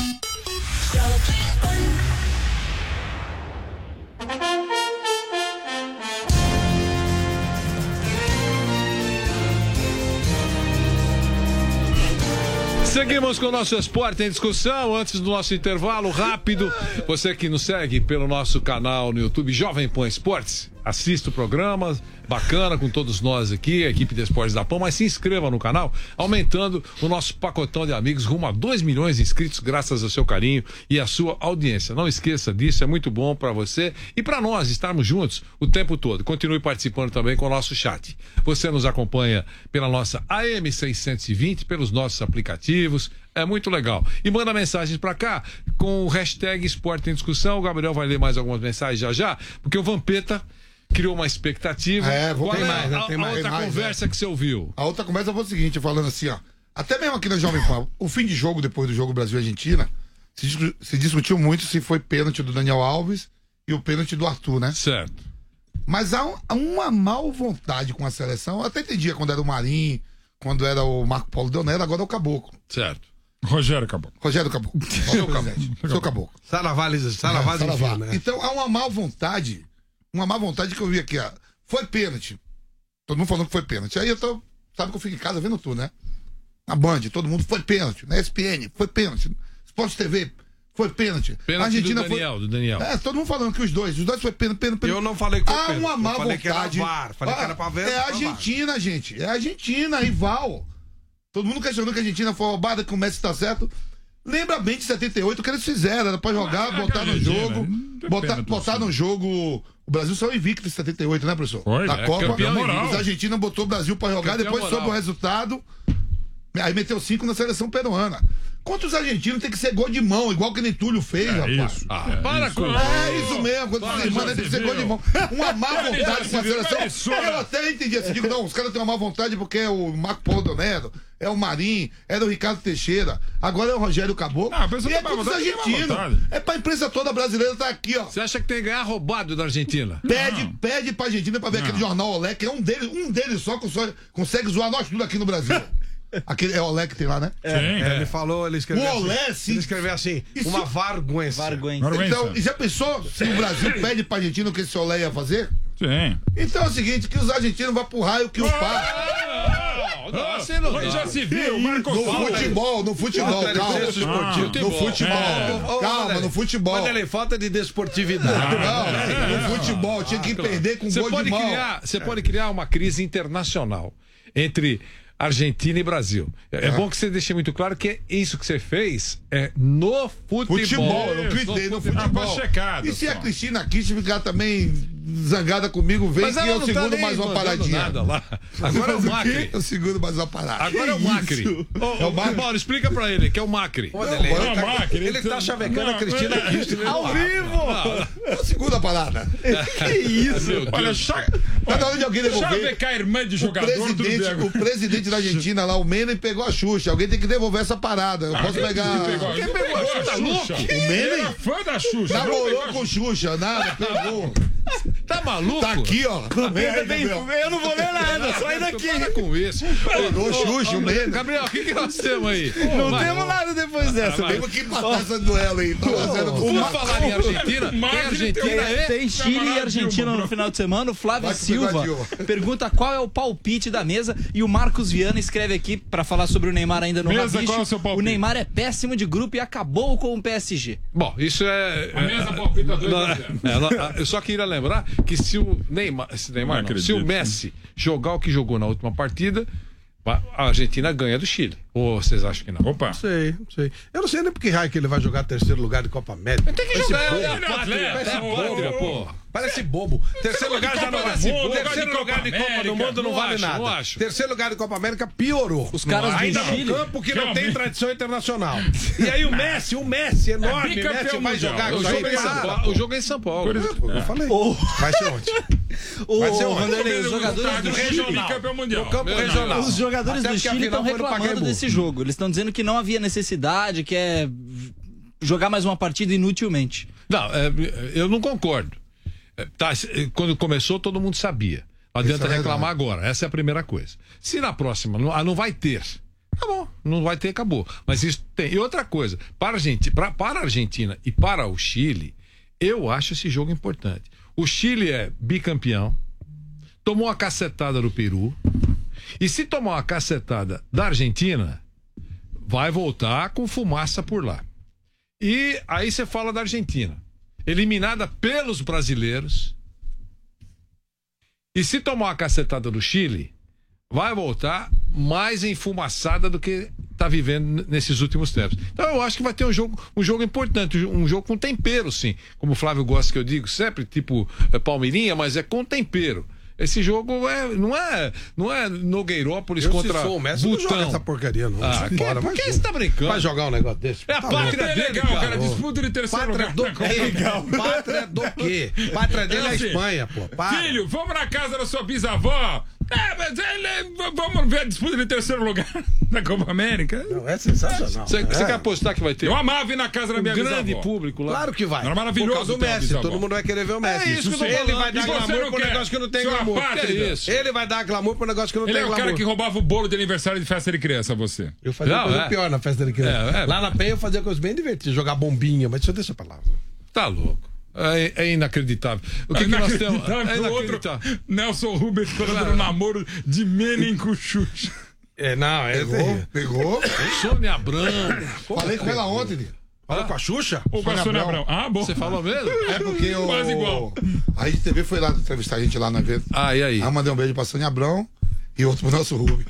Seguimos com o nosso esporte em discussão. Antes do nosso intervalo rápido, você que nos segue pelo nosso canal no YouTube Jovem Pan Esportes, assista o programa, bacana com todos nós aqui, a equipe de Esportes da Pan, mas se inscreva no canal, aumentando o nosso pacotão de amigos rumo a dois milhões de inscritos, graças ao seu carinho e à sua audiência. Não esqueça disso, é muito bom para você e para nós estarmos juntos o tempo todo. Continue participando também com o nosso chat. Você nos acompanha pela nossa A M seiscentos e vinte, pelos nossos aplicativos, é muito legal. E manda mensagens pra cá com o hashtag Esporte em Discussão. O Gabriel vai ler mais algumas mensagens já já, porque o Vampeta criou uma expectativa. É, vou Qual tem é mais, né? a, Tem a mais, outra mais, conversa é. que você ouviu? A outra conversa foi o seguinte, falando assim, ó. Até mesmo aqui na Jovem Pan, o fim de jogo, depois do jogo Brasil-Argentina, se, discu- se discutiu muito se foi pênalti do Daniel Alves e o pênalti do Arthur, né? Certo. Mas há, um- há uma mal vontade com a seleção. Eu até entendia quando era o Marinho, quando era o Marco Paulo Deonero, agora é o Caboclo. Certo. Rogério Caboclo. Rogério Caboclo. Seu Caboclo. Seu Caboclo. Saravá, Saravá, É, Saravá. enfim, né? Então há uma má vontade, uma má vontade que eu vi aqui, ó. Foi pênalti. Todo mundo falando que foi pênalti. Aí eu tô, sabe que eu fico em casa vendo tudo, né? Na Band, todo mundo foi pênalti. Na E S P N, foi pênalti. Sport T V, foi pênalti. Pênalti A Argentina do Daniel, foi... do Daniel. É, todo mundo falando que os dois, os dois foi pênalti, pênalti, pênalti. Eu não falei que foi Há pênalti. uma má Eu falei vontade. que era V A R. Falei que era pra ver. É a Argentina, gente. É a Argentina, rival. Todo mundo questionou que a Argentina foi roubada, que o Messi tá certo. Lembra bem de setenta e oito o que eles fizeram, era pra jogar, Ah, botar no Argentina, jogo, não tem botar, pênalti, botar assim. no jogo. O Brasil saiu invicto em setenta e oito, né, professor? Foi, da é Copa. campeão moral. Os argentinos botou o Brasil pra jogar, Campeão depois moral. soube o resultado. Aí meteu cinco na seleção peruana. Contra os argentinos tem que ser gol de mão, igual que nem Túlio fez, É rapaz. isso. Ah, é para isso. com É isso mesmo, quando Para, os irmãos já tem que se ser gol viu. de mão. Uma má Já vontade se com a viu, seleção. mas isso, né? Eu até entendi assim, digo, não, os caras têm uma má vontade porque é o Marco Paulo Deonero, é o Marinho, era o Ricardo Teixeira, agora é o Rogério Caboclo. Não, a pessoa e é tem má todos os vontade, tem má argentinos. vontade. É pra imprensa toda brasileira tá aqui, ó. Você acha que tem que ganhar roubado da Argentina? Pede, pede pra Argentina pra ver Não. aquele jornal Olé, que é um deles, um deles só que só consegue zoar nós tudo aqui no Brasil. Aquele é o Olé que tem lá, né? Sim. É, ele falou, ele escreveu O assim. Olé, sim. Ele escreveu assim, E se- uma vergonha. Vergonha. Vergonha. Então, e já pensou se o Brasil pede pra Argentina o que esse Olé ia fazer? Sim. Então é o seguinte, que os argentinos vão pro raio que o pá. Não, não, você não Mas dá. já se viu, Marcos No Paulo. futebol, no futebol, Falta de calma. senso esportivo. No futebol. É. Calma, no futebol. Vanderlei, falta de desportividade. Não, no futebol, tinha que perder com Você gol de pode mão. criar, você pode criar uma crise internacional entre Argentina e Brasil. É, é bom que você deixe muito claro que isso que você fez é no futebol. Futebol, eu não gritei no futebol. futebol. Dá pra checar, E se a só. Cristina Kirchner ficar também zangada comigo, vem Mas que ela eu não segundo tá nem mais uma mandando paradinha. nada lá. Agora é o Macri. Eu segundo mais uma parada. Agora é o Macri. Ô, É o ô, Macri. Mauro, explica pra ele que é o Macri. Vanderlei, Não, ele, tá, Macri, ele ele tá tá- chavecando não, a Cristina não, Kirchner. Ao vivo! É a segunda parada. Que isso? Meu Deus. Olha, cha... Tá na hora de alguém devolver. chavecar a irmã de O jogador, tudo presidente, bem. o presidente da Argentina lá, o Menem, pegou a Xuxa. Alguém tem que devolver essa parada. Eu posso pegar. Quem pegou a Xuxa? O Ele Menem era fã da Xuxa. não namorou pegou a com Xuxa, nada, pegou. Tá maluco? Tá aqui, ó. Vem aí, Bem, Gabriel. eu não vou ler nada, sai daqui. Para com isso. Namorou Xuxa, o Menem. Gabriel, o que, que nós temos aí? Não Vai. temos nada depois dessa. vai. Temos que empatar essa duelo aí. Tô fazendo pro Por Mar- falar em Argentina, tem Macri Argentina tem- aí? Tem Chile e Argentina no final de semana. O Flávio Vai que pegou a Silva Dilma. pergunta qual é o palpite da mesa. E o Marcos Viana escreve aqui pra falar sobre o Neymar ainda no Mesa, Rabicho. qual é o seu palpite? O Neymar é péssimo de grupo e acabou com o P S G. Bom, isso é. A mesa palpita dois Não, a zero. é, não, eu só queria lembrar que se o Neymar, se, Neymar Não não, se o acredito. Messi jogar o que jogou na última partida, a Argentina ganha do Chile. Ou vocês acham que não? Opa. Não sei, não sei. Eu não sei nem por que raio que ele vai jogar terceiro lugar de Copa América. Tem que Esse jogar, bobo. é a pátria, é a pátria, pô. Parece bobo. Terceiro lugar já não vai. Parece bobo. Terceiro lugar de Copa do Mundo não Não vale acho, nada. não acho. Terceiro lugar de Copa América piorou. Os caras do Ainda Chile- no campo que não tem Realmente. tradição internacional. E aí o Messi, o Messi enorme, o bicampeão Messi vai mundial. jogar O com jogo, isso é em aí. São Paulo, o jogo é em São Paulo. Eu falei. Vai ser onde? Ô, Vai ser onde? Vanderlei, os jogadores Estádio do Chile, Chile. bicampeão mundial. No campo Meu regional. Os jogadores Até do porque a Chile final estão foi no reclamando Pacaembu. desse jogo. Eles estão dizendo que não havia necessidade, que é jogar mais uma partida inutilmente. Não, é, eu não concordo. É, tá, é, quando começou, todo mundo sabia. Não adianta Isso é reclamar verdade. agora. Essa é a primeira coisa. Se na próxima não, ah, não vai ter, tá bom, não vai ter, acabou. Mas isso tem. E outra coisa, para a Argentina, para, para a Argentina e para o Chile, eu acho esse jogo importante. O Chile é bicampeão, tomou uma cacetada do Peru, e se tomar uma cacetada da Argentina, vai voltar com fumaça por lá. E aí você fala da Argentina, eliminada pelos brasileiros. E se tomar uma cacetada do Chile, vai voltar mais enfumaçada do que está vivendo nesses últimos tempos. Então eu acho que vai ter um jogo, um jogo importante, um jogo com tempero, sim. Como o Flávio gosta que eu digo sempre, tipo é, Palmeirinha, mas é com tempero. Esse jogo é, não é, não é Nogueirópolis Eu, contra se for o Messi, não joga Butão. essa porcaria, não. Ah, Sai que- fora, por vai que jogar. você tá brincando? Vai jogar um negócio desse? É a Tá pátria louco. dele, legal, cara. cara. Disputa de terceiro Pátria lugar. do na Copa quê? América. Pátria do quê? Pátria dele é a Assim, Espanha, pô. Para. Filho, vamos na casa da sua bisavó. É, mas ele, vamos ver a disputa de terceiro lugar da Copa América. Não, é sensacional. Você, você É. quer apostar que vai ter Eu amava ir na casa da um minha grande bisavó. público lá? Claro que vai. Era maravilhoso Por causa do ter uma Messi. bisavó. Todo mundo vai querer ver o Messi. É isso que eu tô Ele falando. vai dar E você glamour não pro quer? negócio que não tem Seu glamour. apátrida. Que é isso? Ele vai dar glamour pro negócio que não Ele tem é o glamour. cara que roubava o bolo de aniversário de festa de criança, você. Eu fazia Não, coisa é. pior na festa de criança. É, é. Lá na Penha eu fazia coisas bem divertidas. Jogar bombinha, mas isso deixa pra lá. Tá louco. É, é inacreditável. O que, que nós temos? É Inacreditável. Outro, inacreditável. Nelson Rubens falando do namoro de Menem com Xuxa. É, não, é. Pegou, pegou. Sônia Abrão. Falei com ela ontem, Diego. Falou com a Xuxa? Ou com a Sônia Abrão. Ah, bom. Você falou mesmo? É porque o. Quase igual. A Rede T V foi lá entrevistar a gente lá no evento. Ah, e aí? Aí eu mandei um beijo pra Sônia Abrão e outro pro Nelson Rubens.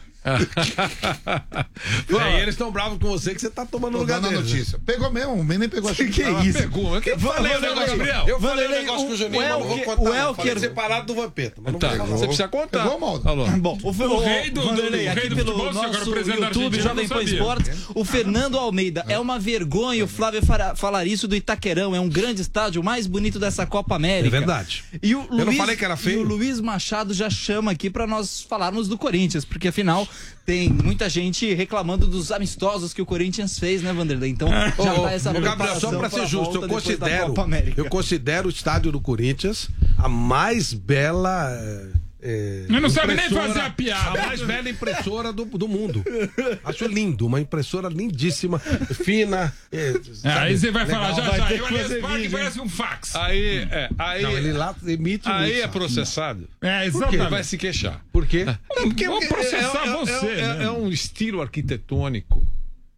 É, e eles estão bravos com você que você tá tomando Tô lugar dando a deles. notícia. Pegou mesmo, o Menem pegou a Xuxa. Que Ela isso? pegou. Mas quem falei o negócio, Gabriel? Eu falei um Vanderlei, negócio com o o- Juninho, o mas não vou Elker- contar. o não. Elker- Falei separado do Vampeta, mas não Tá, vou falar. você precisa contar. Pegou, Mauro? Alô. Bom, o, O rei do- do- Vanderlei, do aqui rei do pelo futebol, agora o nosso presidente da YouTube, Argentina, Jovem eu Pan não sabia. Esportes, o Fernando Almeida. É uma vergonha o Flávio fara- falar isso do Itaquerão. É um grande estádio, o mais bonito dessa Copa América. É verdade. E o Eu não Luiz, falei que era feio? E o Luiz Machado já chama aqui pra nós falarmos do Corinthians, porque afinal tem muita gente reclamando dos amistosos que o Corinthians fez, né, Vanderlei? Então já Ô, tá essa ô, Gabriel, só preparação pra ser justo, volta eu depois da considero, Copa América. eu considero o estádio do Corinthians a mais bela. É, Mas não sabe nem impressora- fazer a piada. A mais bela impressora do, do mundo. Acho lindo, uma impressora lindíssima, fina. É, É, aí você vai legal. falar, já, Vai já. ter E o que Allianz fazer Parque vídeo, parece um fax. Aí, é, aí, Não, ele lá emite aí muito, é sabe? processado. É, Ele exatamente. vai se queixar. Por quê? Não, porque Vou é- processar é, é- você, é- né? é um estilo arquitetônico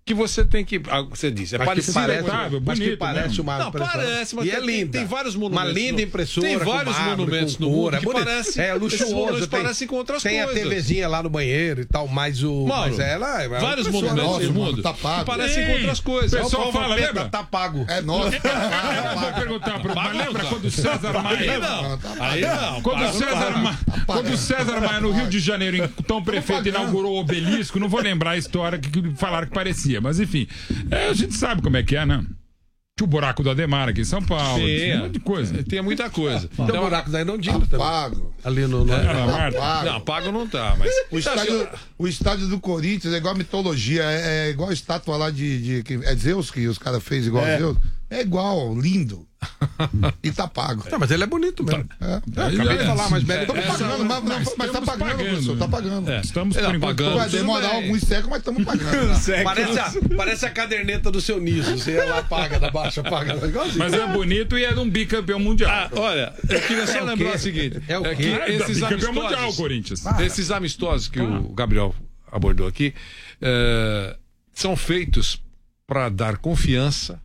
que você tem que. Ah, você disse, é Mas parecido. que parece, com- mas mas que parece uma Não, impressora. parece, mas e é tem, linda. tem vários monumentos. Uma linda no- impressora. Tem vários com mármore, monumentos com no mundo cor, é que bonito. parece. É Esses luxuoso. monumentos Tem, parecem com outras tem coisas. a TVzinha lá no banheiro e tal, mas o. Mauro, mas ela é vários impressora. monumentos Nossa, no mano, mundo tá pago. que parecem com Ei, outras coisas. o pessoal É o fala, Peta, lembra? Tá pago. É nosso. Eu vou perguntar pro mas lembra quando o César Maia. Aí não. Aí não. Quando o pago, César, pago. Ma... Quando o César Maia, no Rio de Janeiro, então o prefeito inaugurou o obelisco, não vou lembrar a história que, que falaram que parecia, mas enfim, é, a gente sabe como é que é, né? Tinha o buraco do Ademar aqui em São Paulo, Sim, tinha um monte de coisa. Tem muita coisa. Tem Então, um buraco da Irondina Tá também. pago. Ali no. no... É, na Tá Marta. pago. Não, pago não tá, mas. O estádio, o estádio do Corinthians é igual a mitologia, é, é igual a estátua lá de, de que é Zeus que os caras fez igual É. a Zeus. É igual, lindo. E tá pago. Tá, mas ele é bonito mesmo. É. É, acabei de falar, mas bem. Estamos pagando, mas, mas, mas tá estamos pagando, pagando, professor, tá né? pagando. É. Estamos É, por enquanto pagando. Vai demorar Tudo bem. alguns séculos, mas estamos pagando. Parece a, parece a caderneta do seu Niso. Você lá paga, da baixa, paga. Igualzinho. Mas é bonito e é de um bicampeão mundial. Ah, olha, eu queria só É o lembrar quê? o seguinte: É o é quê? que Ah, esses bicampeão mundial, amistosos, Corinthians. esses amistosos que o Gabriel abordou aqui, eh, são feitos para dar confiança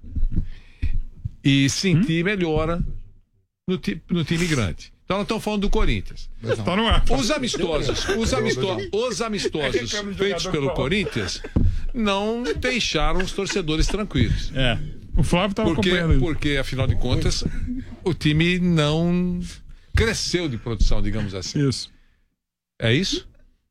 e sentir melhora no, ti- no time grande. Então, nós estamos falando do Corinthians. Tá no ar. Os amistosos, os, amisto os amistosos feitos pelo Corinthians não deixaram os torcedores tranquilos. É. O Flávio tava Porque, acompanhando. porque, afinal de contas, o time não cresceu de produção, digamos assim. Isso. É isso?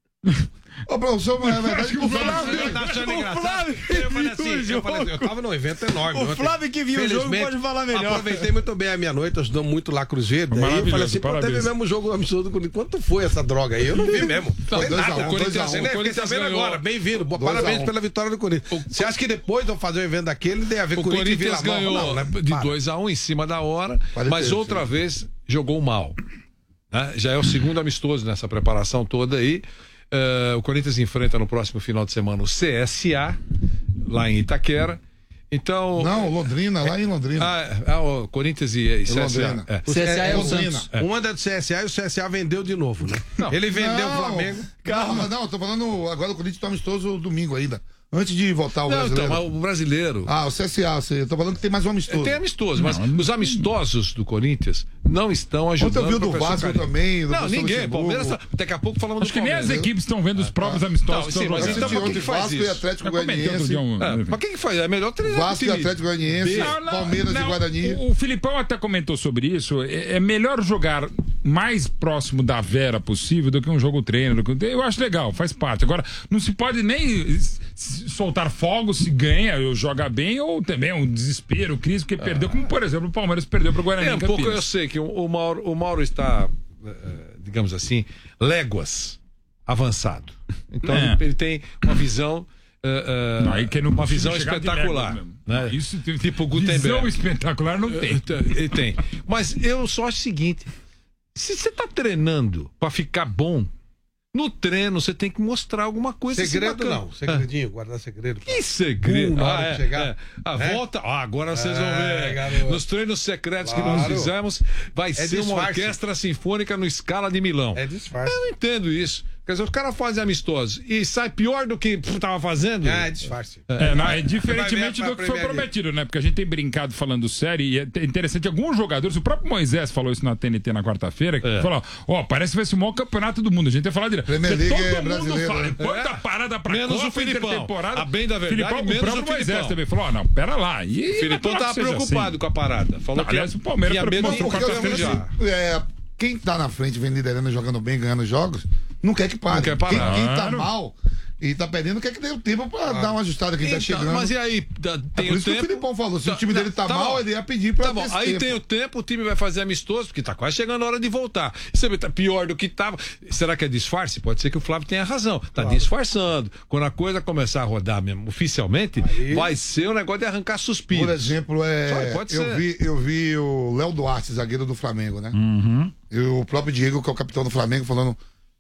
Ô, professor, mas é verdade que o Flávio. Eu tava achando engraçado. Eu falei assim, eu, falei assim, eu tava num evento enorme. O ontem. Flávio que viu o jogo Felizmente, pode falar melhor. Aproveitei muito bem a minha noite, ajudou muito lá Cruzeiro. Daí eu Maravilhoso, falei assim, pô, parabéns. teve mesmo jogo absurdo do Corinthians. Quanto foi essa droga aí? Eu não vi mesmo. Foi dois a Nada, um, o Corinthians, dois a um. você O nem fiquei Corinthians sabendo ganhou. agora. Bem-vindo. Boa, Dois a Parabéns um. pela vitória do Corinthians. Você acha que depois de eu fazer o evento daquele, tem a ver O com o Corinthians e Corinthians Vila Nova? ganhou Não, né? de Para. dois a um em cima da hora, quarenta e mas oito, outra sim. vez jogou mal. Né? Já é o segundo amistoso nessa preparação toda aí. Eh, o Corinthians enfrenta no próximo final de semana o C S A, lá em Itaquera. Então. Não, Londrina, lá em Londrina. Ah, é, o Corinthians e, e C S A. Londrina. É. O C S A é, É, o Londrina. Santos. Uma é do C S A e o C S A vendeu de novo, né? Não. Ele vendeu o Não, Flamengo. Calma, não, eu tô falando. Agora o Corinthians tá amistoso domingo ainda. Antes de voltar ao Não, então, brasileiro. mas o brasileiro. Ah, o C S A, eu tô falando que tem mais um amistoso. Tem amistoso, mas Não, os amistosos do Corinthians não estão ajudando. Ontem eu vi o do o professor Vasco Carilli. também, do Não, professor ninguém. Luxemburgo. Palmeiras, tá- daqui a pouco falamos Acho do que nem as Palmeiras. equipes estão vendo os próprios amistosos Não, que sim, estão mas jogando. então Assisti por que ontem que faz Vasco isso? e Atlético Eu comentei outro Goianiense. dia um- É, mas quem que faz? É melhor treinar Vasco e time. Atlético Goianiense, Não, não, Palmeiras não, e Guarani. O, o Filipão até comentou sobre isso. É, é melhor jogar mais próximo da Vera possível do que um jogo treino. do que- Eu acho legal, faz parte. Agora, não se pode nem s- s- soltar fogo se ganha ou joga bem, ou também um desespero, crise, porque perdeu, como por exemplo o Palmeiras perdeu para o Guarani É, em um pouco Campinas. eu sei que o, o Mauro, o Mauro está, eh, digamos assim, léguas avançado. Então É. ele, ele tem uma visão. eh, eh, Não, aí que não uma consigo visão chegar de espetacular. léguas mesmo. Né? Não, isso tem- tipo visão Gutenberg. espetacular não tem. Eh, eh, Ele tem. Mas eu só acho o seguinte: se você está treinando para ficar bom, no treino você tem que mostrar alguma coisa. assim Segredo bacana. não, segredinho, guardar segredo. Que segredo? Uh, na hora Ah, de é, chegar. é. A É? volta. Ah, agora vocês vão É, ver. garoto. Nos treinos secretos que Claro. nós fizemos, vai ser uma disfarce. orquestra sinfônica no Scala de Milão. É disfarce. Eu não entendo isso. Quer dizer, os caras fazem amistosos e sai pior do que pff, tava fazendo. Ah, é disfarce. É, não, é Vai diferentemente ver do a que foi Premier League. prometido, né? Porque a gente tem brincado falando sério e é te- interessante. Alguns jogadores, o próprio Moisés falou isso na T N T na quarta-feira, que É. falou: ó, parece que vai ser o maior campeonato do mundo. A gente ia falar direto. Premier Porque League todo é mundo brasileiro, fala, né? quanta É. parada pra Menos Copa, o Filipão. intertemporada. A bem da verdade, Filipão, menos o próprio o Moisés Filipão. também falou: ó, não, pera lá. E, O Filipão natural tava que seja preocupado assim. com a parada. Falou Não, que aliás, o Palmeiras tinha medo mostrou de que qualquer tá já. É, quem tá na frente, vem liderando, jogando bem, ganhando jogos, não quer que pare. Não quer parar. Quem, quem tá Claro. mal e tá perdendo, quer que dê o tempo pra dar uma ajustada quem tá Então, chegando. mas e aí? Dá- É Tem por o isso que tempo. o Filipão falou, se Tá- o time dele tá, tá mal, bom. ele ia pedir pra Tá bom, ter esse aí tempo. tem o tempo, o time vai fazer amistoso, porque tá quase chegando a hora de voltar. Você vê, tá pior do que tava. Será que é disfarce? Pode ser que o Flávio tenha razão. Tá disfarçando. Quando a coisa começar a rodar mesmo oficialmente, Aí- vai ser um negócio de arrancar suspiros. Por exemplo, é, Só pode eu, ser. vi, eu vi o Léo Duarte, zagueiro do Flamengo, né? Uhum. E o próprio Diego, que é o capitão do Flamengo, falando: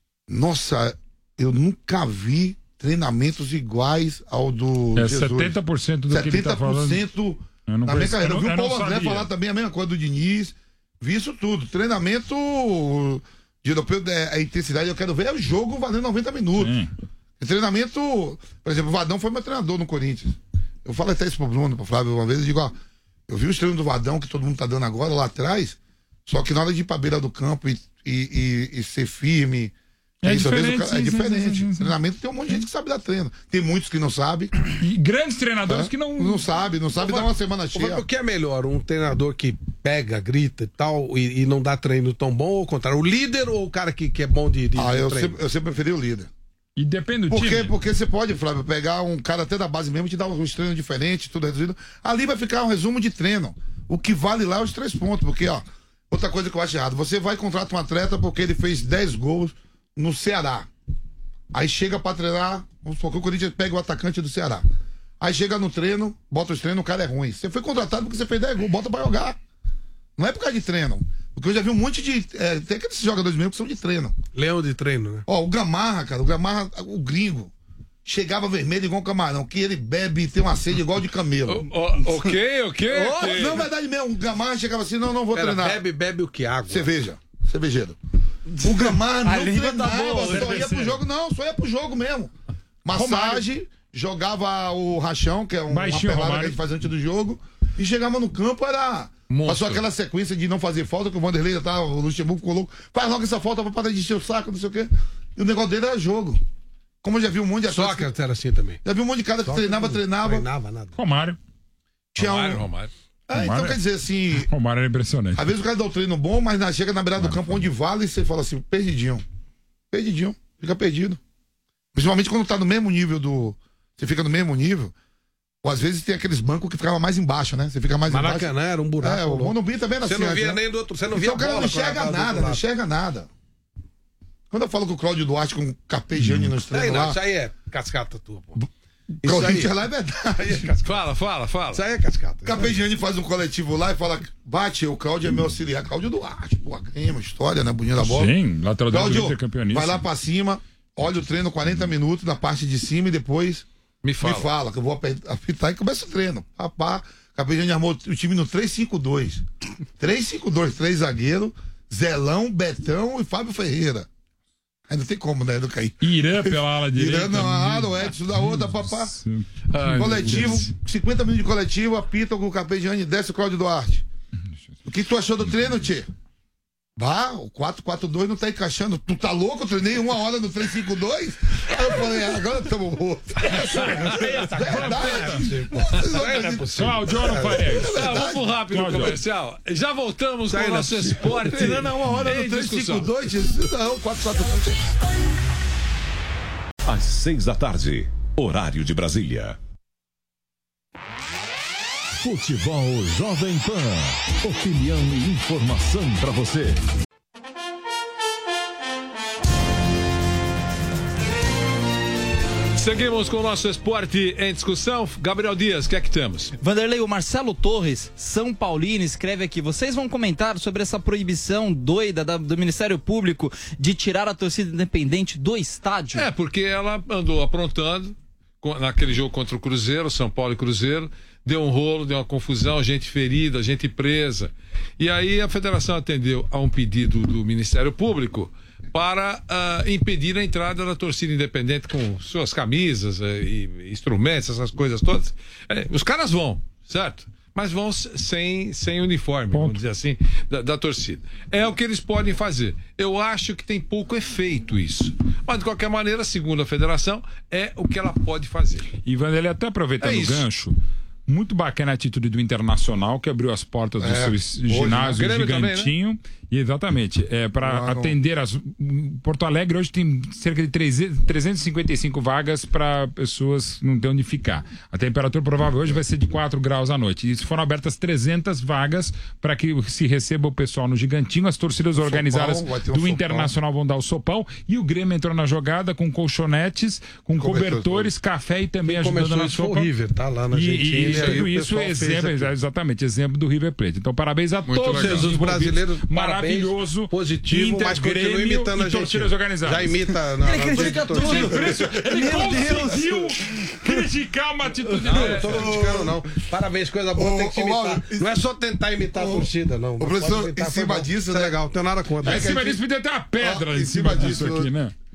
nossa, eu nunca vi treinamentos iguais ao do É Jesus. setenta por cento do que ele tá falando. setenta por cento Eu não na minha conheço- carreira. eu Eu vi não- o eu não Paulo André sabia. falar também a mesma coisa do Diniz. Vi isso tudo. Treinamento de europeu, é, a intensidade eu quero ver é o jogo valendo noventa minutos. Sim. E treinamento, por exemplo, o Vadão foi meu treinador no Corinthians. Eu falo até isso pro Bruno, pro Flávio, uma vez, eu digo, ó, eu vi os treinos do Vadão que todo mundo tá dando agora lá atrás, só que na hora de ir pra beira do campo e, e, e, e ser firme, é isso, diferente. Vezes, é sim, diferente. Sim, sim, sim. Treinamento tem um monte de gente que sabe dar treino. Tem muitos que não sabem. E grandes treinadores é? que não. Não sabe, não sabe dar uma semana cheia. O que é melhor? Um treinador que pega, grita e tal, e, e não dá treino tão bom, ou o contrário? O líder ou o cara que, que é bom de, de, ah, de eu treino? Sempre, eu sempre preferi o líder. E depende do Por time. quê? Porque você pode, Flávio, pegar um cara até da base mesmo e te dar uns treinos diferentes, tudo reduzido. Ali vai ficar um resumo de treino. O que vale lá é os três pontos. Porque, ó, outra coisa que eu acho errado. Você vai e contrata um atleta porque ele fez dez gols no Ceará. Aí chega pra treinar, vamos supor que o Corinthians pega o atacante do Ceará. Aí chega no treino, bota os treinos, o cara é ruim. Você foi contratado porque você fez dez gols, bota pra jogar. Não é por causa de treino. Porque eu já vi um monte de... É, tem aqueles jogadores mesmo que são de treino. Leão de treino, né? Ó, o Gamarra, cara, o Gamarra, o gringo, chegava vermelho igual um camarão, que ele bebe e tem uma sede igual de camelo. O, o, ok, ok. Oh, okay. Não, verdade mesmo, o Gamarra chegava assim, não, não vou Pera, treinar. Bebe, bebe o que? Água? Cerveja, cervejeiro. O Gamarra não treinava, tá boa, só ia pro jogo, não, só ia pro jogo mesmo. Massagem, Romário. Jogava o rachão, que é um, uma pelada que a gente faz antes do jogo, e chegava no campo, era... Monstro. Passou aquela sequência de não fazer falta, que o Vanderlei já tá, o Luxemburgo colocou, faz logo essa falta pra parar de encher o saco, não sei o quê. E o negócio dele era jogo. Como eu já vi um monte de atletas... Sócrates era assim também. Já vi um monte de cara que Sócrates treinava, treinava... Treinava nada. Romário. Tinha Romário, um... Romário. Ah, então Romário. quer dizer assim... Romário era impressionante. Às vezes o cara dá o treino bom, mas na, chega na beirada do campo onde vale e você fala assim, perdidinho. Perdidinho. Fica perdido. Principalmente quando tá no mesmo nível do... Você fica no mesmo nível... Ou às vezes tem aqueles bancos que ficavam mais embaixo, né? Você fica mais Maracanã embaixo. Maracanã era um buraco. É, o Morumbi também era você assim. Não via né? nem do outro, você não então via o cara não enxerga nada, não enxerga nada. Quando eu falo com o Cláudio Duarte com o Carpegiani hum. nos treinos aí, não, lá... Isso aí é cascata tua, pô. Isso aí lá é verdade. É fala, fala, fala. Isso aí é cascata. O Carpegiani faz um coletivo lá e fala, bate, o Cláudio é meu auxiliar. Cláudio Duarte, pô, ganha uma história, né? Bonita da bola. Sim, lateral Cláudio, do campeonato. vai lá pra cima, olha o treino quarenta minutos na parte de cima e depois... Me fala. Me fala, que eu vou apitar e começa o treino. Papá, Carpegiani armou o time no três cinco dois. três cinco dois, três zagueiros, Zelão, Betão e Fábio Ferreira. Aí não tem como, né? Não cair. Irã pela ala direita. Irã não, a ala, o Edson da outra, papá. Ai, coletivo, cinquenta minutos de coletivo, apita com o Carpegiani, desce o Cláudio Duarte. O que tu achou do treino, tchê? Bah, o quatro quatro dois não tá encaixando. Tu tá louco? Eu treinei uma hora no três cinco dois? Aí eu falei, agora estamos mortos. Cláudio, não parece. Vamos pro rápido comercial. Já voltamos com o nosso esporte. Treinando uma hora no três cinco dois? Não, quatro quatro dois. Às seis da tarde, horário de Brasília. Futebol Jovem Pan. Opinião e informação para você. Seguimos com o nosso esporte em discussão. Gabriel Dias, o que é que temos? Vanderlei, o Marcelo Torres, São Paulino, escreve aqui: vocês vão comentar sobre essa proibição doida da, do Ministério Público de tirar a torcida independente do estádio? É, porque ela andou aprontando naquele jogo contra o Cruzeiro, São Paulo e Cruzeiro, deu um rolo, deu uma confusão, gente ferida, gente presa. E aí a federação atendeu a um pedido do Ministério Público para uh, impedir a entrada da torcida independente com suas camisas uh, e instrumentos, essas coisas todas. É, os caras vão, certo? Mas vão sem, sem uniforme, Ponto. vamos dizer assim, da, da torcida. É o que eles podem fazer. Eu acho que tem pouco efeito isso. Mas, de qualquer maneira, segundo a federação, é o que ela pode fazer. E, Vanderlei, até aproveitando é o gancho, muito bacana a atitude do Internacional, que abriu as portas do É, seu hoje, ginásio né? gigantinho. Também, né? E exatamente, é para Claro. atender as. Porto Alegre hoje tem cerca de trezentas e cinquenta e cinco vagas para pessoas não ter onde ficar. A temperatura provável hoje vai ser de quatro graus à noite. E foram abertas trezentas vagas para que se receba o pessoal no gigantinho. As torcidas Sopão, organizadas vai ter um do sopão. Internacional vão dar o sopão. E o Grêmio entrou na jogada com colchonetes, com Cobertores. cobertores, café e também Quem ajudando começou na isso foi o sopa. River, tá? Lá na E, Argentina. e, e aí tudo o isso é pessoal fez exemplo, aqui. exatamente, exemplo do River Plate. Então, parabéns a Muito todos legal. os Os brasileiros, maravilhoso, positivo, Inter, mas continua Grêmio imitando a e gente. torcidas organizadas. Já imita na, Ele critica tudo. Ele conseguiu criticar uma atitude Não, dessa. não tô criticando, não. Parabéns, coisa boa, Ô, tem que se ô, imitar. Mauro, Não é só tentar imitar a torcida, não. O Mas professor, pode imitar, em foi cima bom. disso, Isso é né? legal, não tenho nada contra. Em cima disso podia ter uma pedra Ó, em cima disso aqui, né?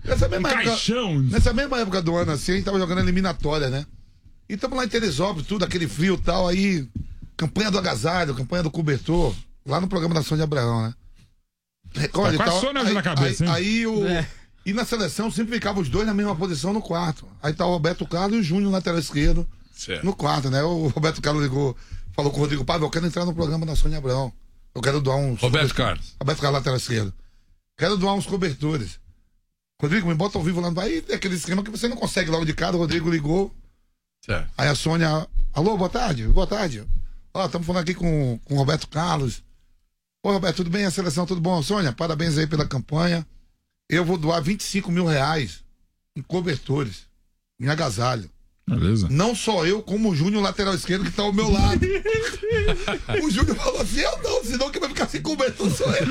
Nessa mesma, Um época, caixão. nessa mesma época do ano, assim, a gente tava jogando eliminatória, né? E estamos lá em Teresópolis, tudo, aquele frio e tal, aí, campanha do agasalho, campanha do cobertor, lá no programa da Sônia Abraão, né? Recorda Tá e com a tal. Sônia Aí, na cabeça, aí, hein? aí o... É. E na seleção sempre ficavam os dois na mesma posição no quarto. Aí tá o Roberto Carlos e o Júnior, lateral esquerdo, Certo. no quarto, né? O Roberto Carlos ligou, falou com o Rodrigo Paiva, eu quero entrar no programa da Sônia Abraão. Eu quero doar uns... Roberto Carlos. Roberto Carlos, lateral esquerdo. Quero doar uns cobertores. Rodrigo, me bota ao vivo lá. Aí tem aquele esquema que você não consegue logo de cara. O Rodrigo ligou. Certo. Aí a Sônia, alô, boa tarde, boa tarde. Ó, estamos falando aqui com, com o Roberto Carlos. Ô, Roberto, tudo bem? A seleção, tudo bom? Sônia, parabéns aí pela campanha. Eu vou doar vinte e cinco mil reais em cobertores, em agasalho. Beleza. Não só eu, como o Júnior, lateral esquerdo, que tá ao meu lado. O Júnior falou assim, eu não, senão quem vai ficar sem cobertor sou eu.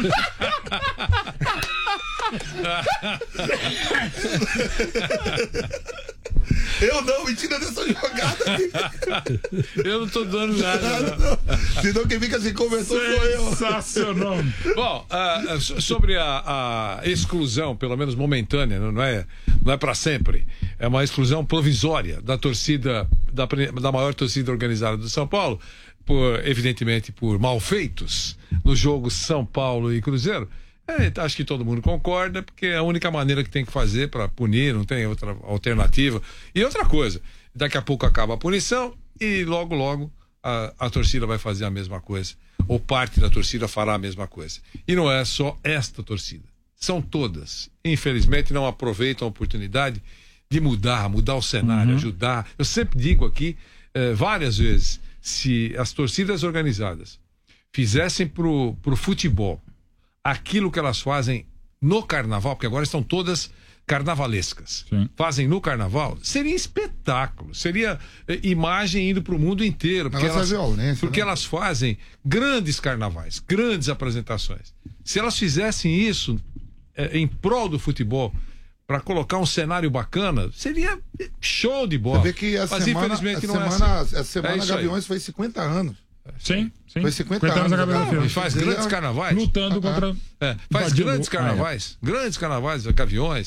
Eu não, me tira dessa jogada. Eu não tô dando nada. Não. Senão quem fica sem cobertor sou eu. Sensacional. Bom, uh, uh, sobre a, a exclusão, pelo menos momentânea, não é, não é para sempre. É uma exclusão provisória da torcida, da, da maior torcida organizada do São Paulo, por, evidentemente por malfeitos no jogo São Paulo e Cruzeiro. É, acho que todo mundo concorda, porque é a única maneira que tem que fazer para punir, não tem outra alternativa. E outra coisa, daqui a pouco acaba a punição e logo, logo a, a torcida vai fazer a mesma coisa. Ou parte da torcida fará a mesma coisa. E não é só esta torcida. São todas. Infelizmente não aproveitam a oportunidade de mudar, mudar o cenário, uhum. ajudar. Eu sempre digo aqui, eh, várias vezes, se as torcidas organizadas fizessem pro, pro futebol aquilo que elas fazem no carnaval, porque agora estão todas carnavalescas, Sim. fazem no carnaval, seria espetáculo, seria eh, imagem indo para o mundo inteiro, porque, elas, violência, porque né? elas fazem grandes carnavais, grandes apresentações. Se elas fizessem isso eh, em prol do futebol, para colocar um cenário bacana, seria show de bola. Você vê que a Mas semana, infelizmente a não semana, é assim. A semana é Gaviões foi cinquenta anos. Sim, sim. Foi cinquenta, cinquenta anos a Gaviões. Não, e faz grandes carnavais. Lutando contra... É, faz grandes carnavais. Ah, é. Grandes carnavais, Gaviões,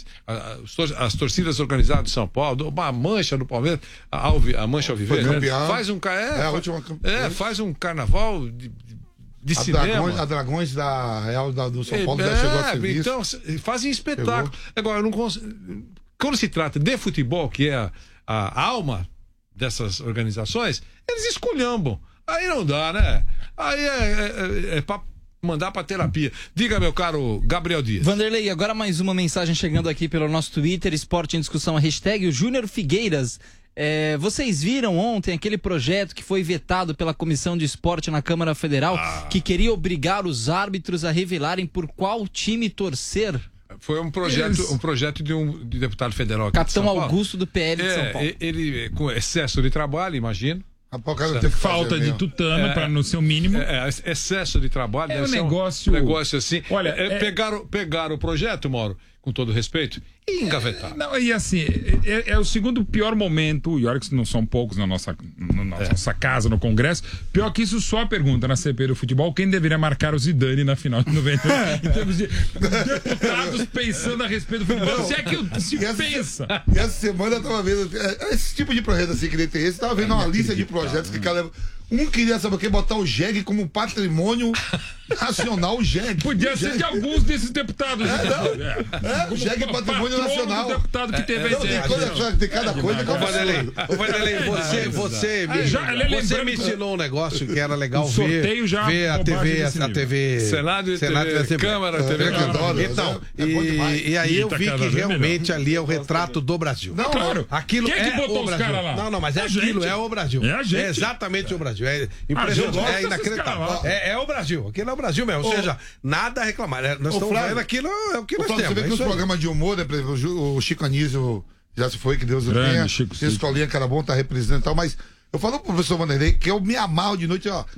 as torcidas organizadas de São Paulo, a Mancha do Palmeiras, a, a Mancha Alviverde. Faz um, é, é, a última... é, faz um carnaval de, de a cinema. Dragões, a Dragões da Real da, do São Paulo é, já chegou a serviço. Então, fazem espetáculo. Chegou. Agora, eu não consigo... quando se trata de futebol, que é a, a alma dessas organizações, eles esculhambam. Aí não dá, né? Aí é, é, é pra mandar pra terapia. Diga, meu caro Gabriel Dias. Vanderlei, agora mais uma mensagem chegando aqui pelo nosso Twitter, Esporte em Discussão, a hashtag o Júnior Figueiras. É, vocês viram ontem aquele projeto que foi vetado pela Comissão de Esporte na Câmara Federal, ah. que queria obrigar os árbitros a revelarem por qual time torcer? Foi um projeto, um projeto de um de deputado federal aqui Capitão de São Paulo. Augusto do P L de é, São Paulo. Ele, com excesso de trabalho, imagino. Falta de tutano é, para no seu mínimo. É, é, excesso de trabalho. É um negócio. Um negócio assim. Olha, é, é... Pegaram, pegaram o projeto, Mauro, com todo respeito, e engavetaram. É, não, e assim, é, é o segundo pior momento, e olha que não são poucos na nossa, na nossa é. casa, no Congresso. Pior que isso, só a pergunta na C P I do futebol: quem deveria marcar o Zidane na final de noventa? Em termos de deputados pensando a respeito do futebol. Se é que se e essa, pensa. E essa semana eu tava vendo esse tipo de projeto assim que nem tem esse, tava vendo uma lista de projetos que cada. Um queria saber o que botar o J E G como patrimônio nacional, o J E G. Podia o ser J E G. de alguns desses deputados. É, não. É, o J E G é patrimônio nacional. Deputado que teve é, não, tem, coisa, tem cada é, coisa que eu Vanderlei, Vanderlei, você, você, me, já, você me ensinou um negócio que era legal ver. Sorteio já ver a T V, a T V. Senado e Senado T V, Câmara, T V. Adoro, então, é e, e aí eu vi que realmente ali é o retrato do Brasil. Não, claro. Aquilo Quem é que botou o os caras lá? Não, não, mas é aquilo, é o Brasil. É a gente. É exatamente o Brasil. É impressionante. É inacreditável. É, é o Brasil. Aquilo é o Brasil mesmo. Ou seja, nada a reclamar. Nós estamos Flávio, vendo aquilo, é o que nós Flávio, temos. Você vê que nos programas de humor, né, por exemplo, o Chico Anísio já se foi, que Deus o tenha. Tinha escolinha que era bom, tá representando e tal, mas eu falo pro professor Vanderlei que eu me amarro de noite, ó.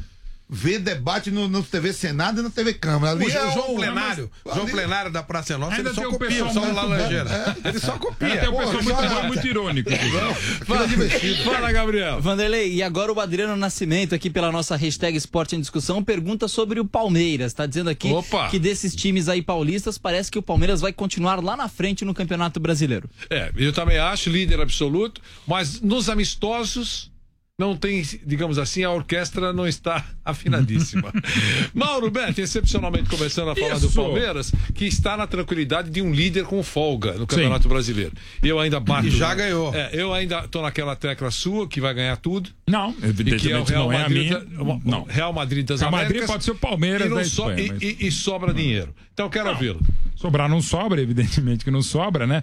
ver debate no, no T V Senado e na T V Câmara. Ali o é João o- Plenário, mas- João ali- Plenário da Praça Nossa, Ainda ele só tem um copia, pessoal só o muito Laranjeira. bom. Ele só copia. Ainda tem um pessoal muito bom e muito irônico. Fala, Fala, Gabriel. Vanderlei, e agora o Adriano Nascimento, aqui pela nossa hashtag Esporte em Discussão, pergunta sobre o Palmeiras. Tá dizendo aqui Opa. que desses times aí paulistas, parece que o Palmeiras vai continuar lá na frente no Campeonato Brasileiro. É, eu também acho, líder absoluto, mas nos amistosos não tem, digamos assim, a orquestra não está afinadíssima. Mauro Betti, excepcionalmente começando a falar Isso. do Palmeiras, que está na tranquilidade de um líder com folga no Campeonato Sim. Brasileiro. Eu ainda bato. E já ganhou. É, eu ainda tô naquela tecla sua, que vai ganhar tudo. Não, E que é o evidentemente Real não é a Madrid, minha. da- Não. Real Madrid das O Real Madrid Américas. pode ser o Palmeiras e, não da so- Espanha, e- mas- e- e sobra dinheiro. Então eu quero ouvi-lo. Sobrar não sobra, evidentemente que não sobra, né?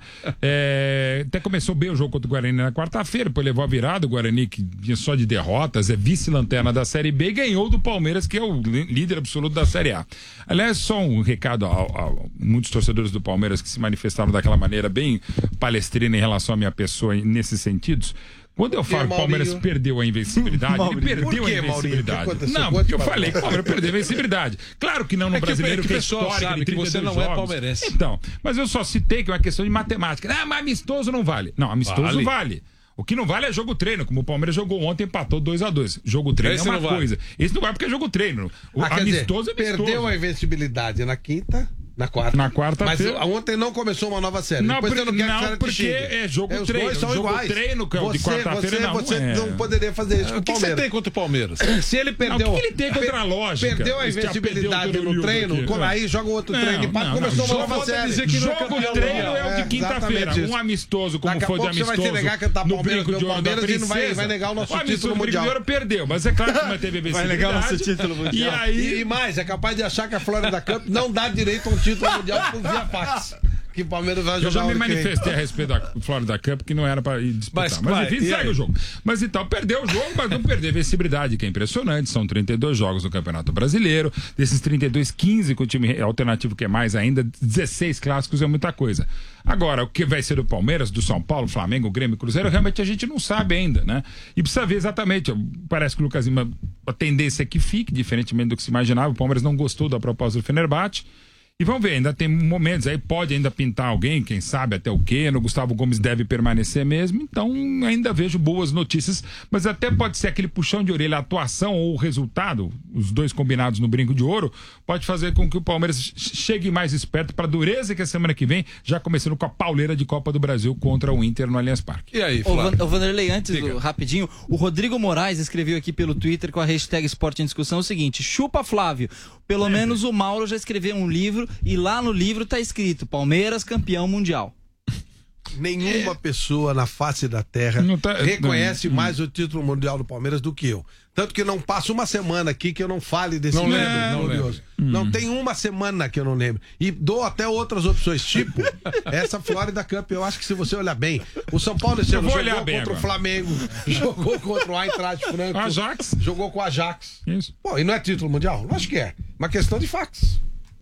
É, até começou bem o jogo contra o Guarani na quarta-feira, depois levou a virada, o Guarani que vinha só de derrotas, é vice-lanterna da Série B, e ganhou do Palmeiras, que é o li- líder absoluto da Série A. Aliás, só um recado a, a muitos torcedores do Palmeiras que se manifestaram daquela maneira bem palestrina em relação à minha pessoa nesses sentidos. Quando eu falo que o Palmeiras Maurinho? perdeu a invencibilidade, ele Maurinho. perdeu Por quê, a Maurinho? O que invencibilidade. aconteceu? Não, Conte porque eu para falei nós. que o Palmeiras perdeu a invencibilidade. Claro que não no É que o- brasileiro, é que que o é pessoal histórico sabe de que você trinta e dois não é jogos. palmeirense. Então, mas eu só citei que é uma questão de matemática. Ah, mas amistoso não vale. Não, amistoso Vale. vale. O que não vale é jogo treino, como o Palmeiras jogou ontem, empatou dois a dois. Jogo treino Esse é uma não vale. coisa. Esse não vale porque é jogo treino. O Ah, quer amistoso dizer, é amistoso. perdeu a invencibilidade na quinta, na quarta. Na quarta-feira. Mas ontem não começou uma nova série. Não, Depois porque- você não quer que não, a série te porque xingue. é jogo os treino, dois são jogo iguais. treino, que é o de Você- quarta-feira, você, não Você é. não poderia fazer isso com O o que você Palmeiras. tem contra o Palmeiras? Se ele Não, perdeu. o que ele tem contra a lógica? Perdeu a Esse já invencibilidade perdeu o no Danilo treino, aqui. como aí joga outro Não, treino de empate, não, começou não. uma Só nova falta série. dizer que não é Jogo campeão treino mundial. é o de quinta-feira. Exatamente isso. Um amistoso, como Daqui a foi de pouco você vai amistoso. se negar que tá no Palmeiras, brinco de meu ouro da Palmeiras, e não vai- princesa. vai negar o nosso O amistoso título no brinco de mundial. ouro perdeu, mas é claro que vai ter Vai vencibilidade. negar o nosso título mundial. E aí... E mais, é capaz de achar que a Florida Cup não dá direito a um título mundial por via fax. Que o Palmeiras vai Eu jogar já me ano que vem. manifestei a respeito da Florida Cup, que não era pra ir disputar. Mas, Mas, vai, enfim, e segue aí? o jogo. Mas então, perdeu o jogo, mas não perdeu a vencibilidade, que é impressionante. São trinta e dois jogos no Campeonato Brasileiro. Desses trinta e dois, quinze com o time alternativo, que é mais ainda. dezesseis clássicos é muita coisa. Agora, o que vai ser do Palmeiras, do São Paulo, Flamengo, Grêmio, Cruzeiro, realmente a gente não sabe ainda, né? E precisa ver exatamente. Parece que o Lucas Lima, a tendência é que fique, diferentemente do que se imaginava. O Palmeiras não gostou da proposta do Fenerbahçe. E vamos ver, ainda tem momentos aí, pode ainda pintar alguém, quem sabe até o Keno, o Gustavo Gomes deve permanecer mesmo, então ainda vejo boas notícias, mas até pode ser aquele puxão de orelha, a atuação ou o resultado, os dois combinados no brinco de ouro, pode fazer com que o Palmeiras chegue mais esperto para a dureza que a semana que vem, já começando com a pauleira de Copa do Brasil contra o Inter no Allianz Parque. E aí, Ô, Flávio? Van- ô, Vanderlei, antes, do, rapidinho, o Rodrigo Moraes escreveu aqui pelo Twitter com a hashtag Esporte em Discussão o seguinte: chupa Flávio, pelo menos o Mauro já escreveu um livro e lá no livro tá escrito Palmeiras campeão mundial. Nenhuma pessoa na face da terra Não tá- reconhece não- mais o título mundial do Palmeiras do que eu. Tanto que não passa uma semana aqui que eu não fale desse Não título lembro, não glorioso. Não tem uma semana que eu não lembro. E dou até outras opções, tipo essa Florida Cup. Eu acho que se você olhar bem, o São Paulo esse Eu ano vou jogou olhar bem contra o agora. Flamengo, jogou contra o Eintracht Frankfurt, Ajax. jogou com o Ajax. Isso. Pô, e não é título mundial? Não acho que é. Uma questão de fax.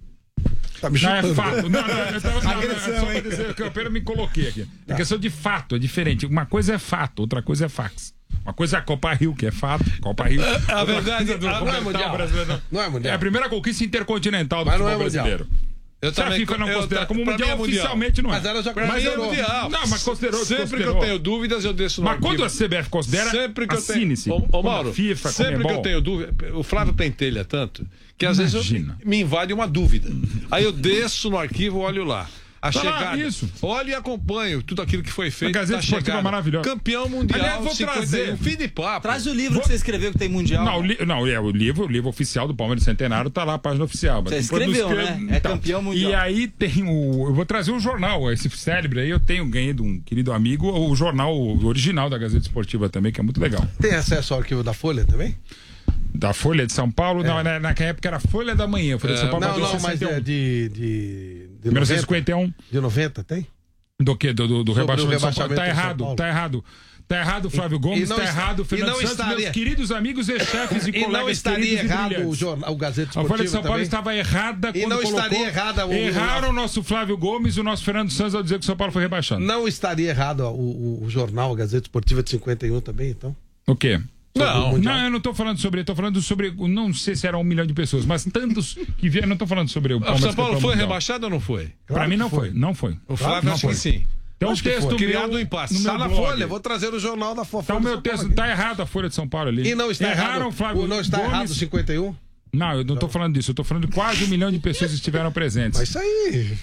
Tá me Não é chutando. fato. Não, não, eu tava, não, não, é só pra dizer que eu apenas me coloquei aqui. É questão de fato, é diferente. Uma coisa é fato, outra coisa é fax. Uma coisa é a Copa Rio, que é fato. Copa Rio. A Outra verdade coisa do a- não é Copa mundial. brasileiro, não. Não é mundial. É a primeira conquista intercontinental do Mas não futebol é mundial. brasileiro. Eu Se a também- FIFA não eu- considera como pra mundial, mim é mundial. oficialmente não é. Mas ela já Pra mim é considerou. mundial. Não, mas considerou, Sempre considerou. que eu tenho dúvidas, eu desço no Mas arquivo. quando a C B F considera, Sempre que eu tenho. assine-se. Ô, ô, Como Mauro, a FIFA, sempre que Comebol. eu tenho dúvida, o Flávio pentelha tanto que às vezes Imagina. eu, me invade uma dúvida. Aí eu desço no arquivo, olho lá. A Tá lá, chegada. isso. Olho e acompanho tudo aquilo que foi feito. A Gazeta da Esportiva chegada. maravilhosa. Campeão mundial. Aliás, vou cinquenta e um, trazer. Fim de papo. Traz o livro Vou- que você escreveu que tem mundial. Não, o li- não, é o livro, o livro oficial do Palmeiras Centenário tá lá, a página oficial. Mas Você depois não escreveu, escrevo- né? É campeão mundial. E aí tem o. Eu vou trazer o jornal, esse célebre aí, eu tenho, ganhei de um querido amigo, o jornal original da Gazeta Esportiva também, que é muito legal. Tem acesso ao arquivo da Folha também? Da Folha de São Paulo, na, na, naquela época era Folha da Manhã, Folha de São Paulo, Não, bateu não, mas sessenta e um. é de. de, de mil novecentos e cinquenta e um. De noventa, tem? Do que? Do, do, do Sobre rebaixamento, o de São Paulo. rebaixamento Tá de São errado, Paulo. tá errado. Tá errado, Flávio Gomes, não tá está- errado, e Fernando não Santos, estaria- meus queridos amigos e chefes e, E colegas não estaria queridos e errado o, brilhantes. jornal, o Gazeta A Folha Esportiva de São Paulo também? estava errada E quando não colocou... estaria errada o- Erraram o nosso Flávio Gomes e o nosso Fernando Santos ao dizer que o São Paulo foi rebaixado. Não estaria errado ó, o, o, o jornal, a Gazeta Esportiva de cinquenta e um também, então? O quê? Não, não, eu não tô falando sobre, eu tô falando sobre, não sei se era um milhão de pessoas, mas tantos que vieram, não tô falando sobre o Palmeiras. O São Paulo foi rebaixado ou não foi? Pra claro mim não foi. foi, não foi. O Flávio acha que sim. Então o texto criado um impasse. Está na blog. Folha, vou trazer o jornal da Folha. Então o meu texto tá errado a Folha de São Paulo ali. E não está Erraram, errado. Flávio Não está Gomes... errado o cinquenta e um? Não, eu não tô falando disso, eu tô falando de quase um milhão de pessoas que estiveram presentes. Mas isso aí...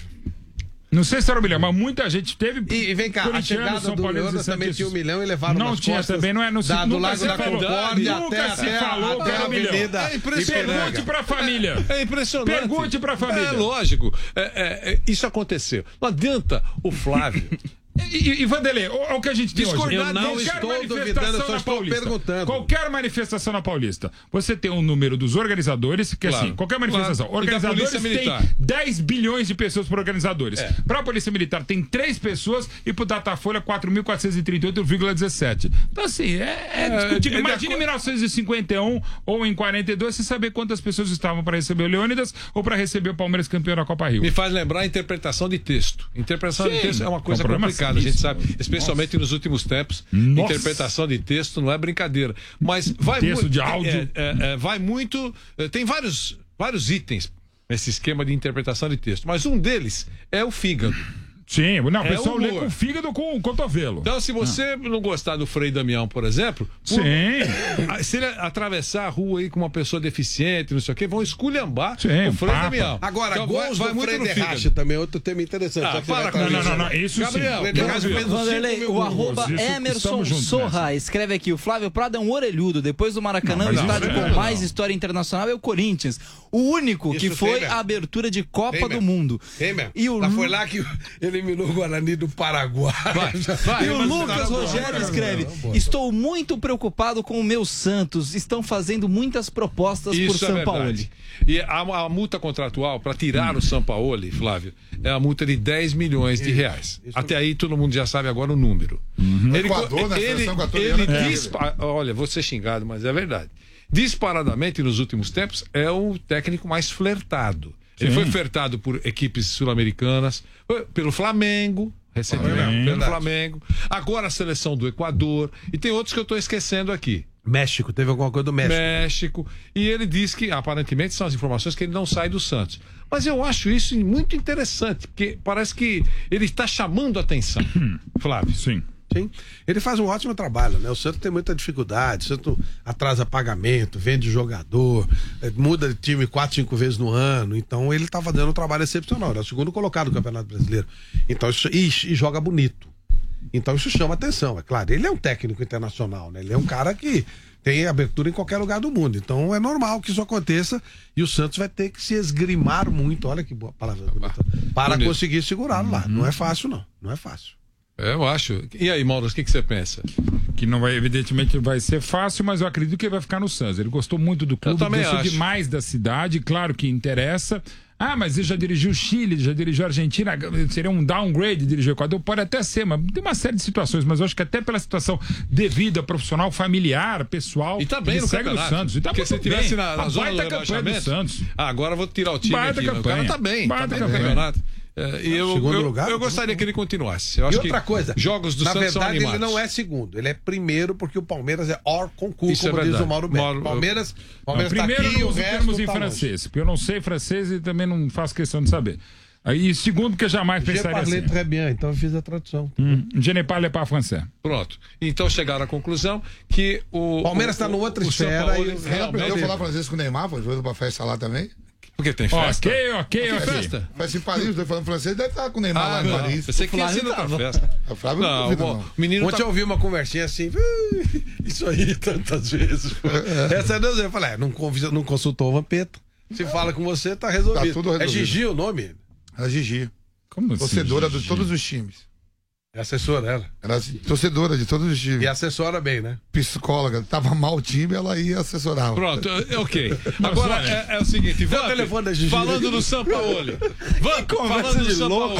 Não sei se era um milhão, mas muita gente teve. E, e vem cá, a chegada São do Leandro também tinha um milhão e levaram Não tinha costas, também, não é no da, do Lago da Concórdia Nunca até, se até, falou até que era um milhão. É impressionante. Pergunte pra família. É, é impressionante. Pergunte pra família. É lógico. É, é, é, isso aconteceu. Não adianta o Flávio. E, e Vanderlei, o, o que a gente tem hoje? Eu não estou duvidando, eu só estou Paulista, perguntando. Qualquer manifestação na Paulista, você tem um número dos organizadores, que claro, assim, qualquer manifestação, claro. organizadores tem dez bilhões de pessoas por organizadores. É. Para a Polícia Militar tem três pessoas e para o Datafolha quatro mil quatrocentos e trinta e oito vírgula dezessete. Então assim, é, é discutível. É, Imagina em mil novecentos e cinquenta e um ou em quarenta e dois, você saber quantas pessoas estavam para receber o Leônidas ou para receber o Palmeiras campeão da Copa Rio. Me faz lembrar a interpretação de texto. Interpretação Sim, de texto é uma coisa é um complicada, a gente sabe. Especialmente Nossa. nos últimos tempos. Nossa. Interpretação de texto não é brincadeira. Mas vai texto mu- de áudio. É, é, é, vai muito. Tem vários, vários itens nesse esquema de interpretação de texto. Mas um deles é o fígado. Sim, não, o é pessoal lê humor. com o fígado com o cotovelo. Então, se você não, não gostar do Frei Damião, por exemplo, por, Sim. se ele atravessar a rua aí com uma pessoa deficiente, não sei o quê, vão esculhambar Sim, o Frei papa. Damião. Agora, então, gols vai, vai do muito Frei no Derrache fígado. também é outro tema interessante. Ah, já que para vai com não, estar não, não, nisso. não, isso Gabriel, sim. Frei Derrache fez os Vanderlei, cinco o mil arroba Isso, Emerson estamos juntos Sorra escreve aqui: o Flávio Prado é um orelhudo. Depois do Maracanã, Não, o mas estádio isso com é, mais não. história internacional é o Corinthians. O único que Isso foi tem, a abertura de Copa Tem do mesmo. Mundo. Tem mesmo. E o Lá Lu- foi lá que eliminou o Guarani do Paraguai. Vai, vai, E o mas- Lucas não, Rogério não, não, escreve: não, não, estou muito preocupado com o meu Santos. Estão fazendo muitas propostas por Isso é São Paulo. verdade. E a, a multa contratual para tirar o São Paulo, Flávio, é a multa de dez milhões de reais. isso Até aí todo mundo já sabe agora o número. No Ele, Equador, na ele, seleção equatoriana, ele é. dispa- olha, vou ser xingado, mas é verdade. Disparadamente nos últimos tempos é o técnico mais flertado. Ele Sim. foi flertado por equipes sul-americanas, pelo Flamengo, recentemente, É, pelo verdade. Flamengo, agora a seleção do Equador, e tem outros que eu estou esquecendo aqui. México, teve alguma coisa do México. México. E ele diz que, aparentemente, são as informações que ele não sai do Santos. Mas eu acho isso muito interessante, porque parece que ele está chamando a atenção. Flávio. Sim. Sim. Ele faz um ótimo trabalho, né? O Santos tem muita dificuldade, o Santos atrasa pagamento, vende jogador, eh, muda de time quatro, cinco vezes no ano, então ele tá fazendo um trabalho excepcional, ele é o segundo colocado do Campeonato Brasileiro. Então isso, e, e joga bonito. Então isso chama atenção, é claro. Ele é um técnico internacional, né? Ele é um cara que tem abertura em qualquer lugar do mundo. Então é normal que isso aconteça e o Santos vai ter que se esgrimar muito, olha que boa palavra bonita, para Bonito. conseguir segurá-lo lá. Não é fácil, não. Não é fácil. É, eu acho. E aí, Mauro, o que, que você pensa? Que não vai, evidentemente, vai ser fácil, mas eu acredito que ele vai ficar no Santos. Ele gostou muito do clube, também gostou acho. demais da cidade, claro que interessa. Ah, mas ele já dirigiu o Chile, já dirigiu a Argentina, seria um downgrade dirigir o Equador? Pode até ser, mas tem uma série de situações, mas eu acho que até pela situação de vida profissional, familiar, pessoal, E tá bem ele no segue campeonato. no Santos. E tá Porque se muito tivesse bem. na, na A zona do baita campanha do rebaixamento... Santos. Ah, agora eu vou tirar o time Baita aqui. campanha. O cara tá bem, Baita tá bem no campanha. campeonato. É, e eu, Segundo eu, lugar? eu gostaria que ele continuasse. Eu acho E outra que coisa, jogos do na Santos são verdade ele animados. não é segundo, ele é primeiro porque o Palmeiras é hors concurso, Isso é como diz verdade. o Mauro Beto. Mauro- Palmeiras, Não, Palmeiras tá primeiro aqui e não o uso resto termos em tá longe. francês, porque eu não sei francês e também não faço questão de saber. Aí, segundo, que eu jamais Je pensaria parlez assim. très bien, então eu fiz a tradução. Hum, je ne parle pas français. Pronto. Então chegaram à conclusão que o. Palmeiras o- tá numa outra o São esfera Paulo e o- Ela realmente. aprendeu a falar francês com o Neymar, foi foi pra festa lá também. Porque tem festa. Ok, ok, Tem ok. festa. Faz em Paris, eu tô falando francês, deve estar com o Neymar Ah, lá em não. Paris. Pensei que tinha Flávio sido outra tava. festa. O Flávio não Não, duvido, o não. menino Ontem tá... eu ouvi uma conversinha assim, "Ih, isso aí tantas vezes. Essa Deus, eu falei, é, não, convisa- não consultou o Vampeta. Se fala com você, tá resolvido. Tá tudo resolvido. É Gigi o nome? Era Gigi. Como assim? Torcedora de Gigi? todos os times. É assessora ela. Era assim, torcedora de todos os times. E assessora bem, né? Psicóloga. Tava mal o time, ela ia assessorar. Pronto, é, ok. Agora é, é o seguinte, Dá o Vamp, telefone da Gigi. falando do São Paulo. Vamp, falando do São Paulo.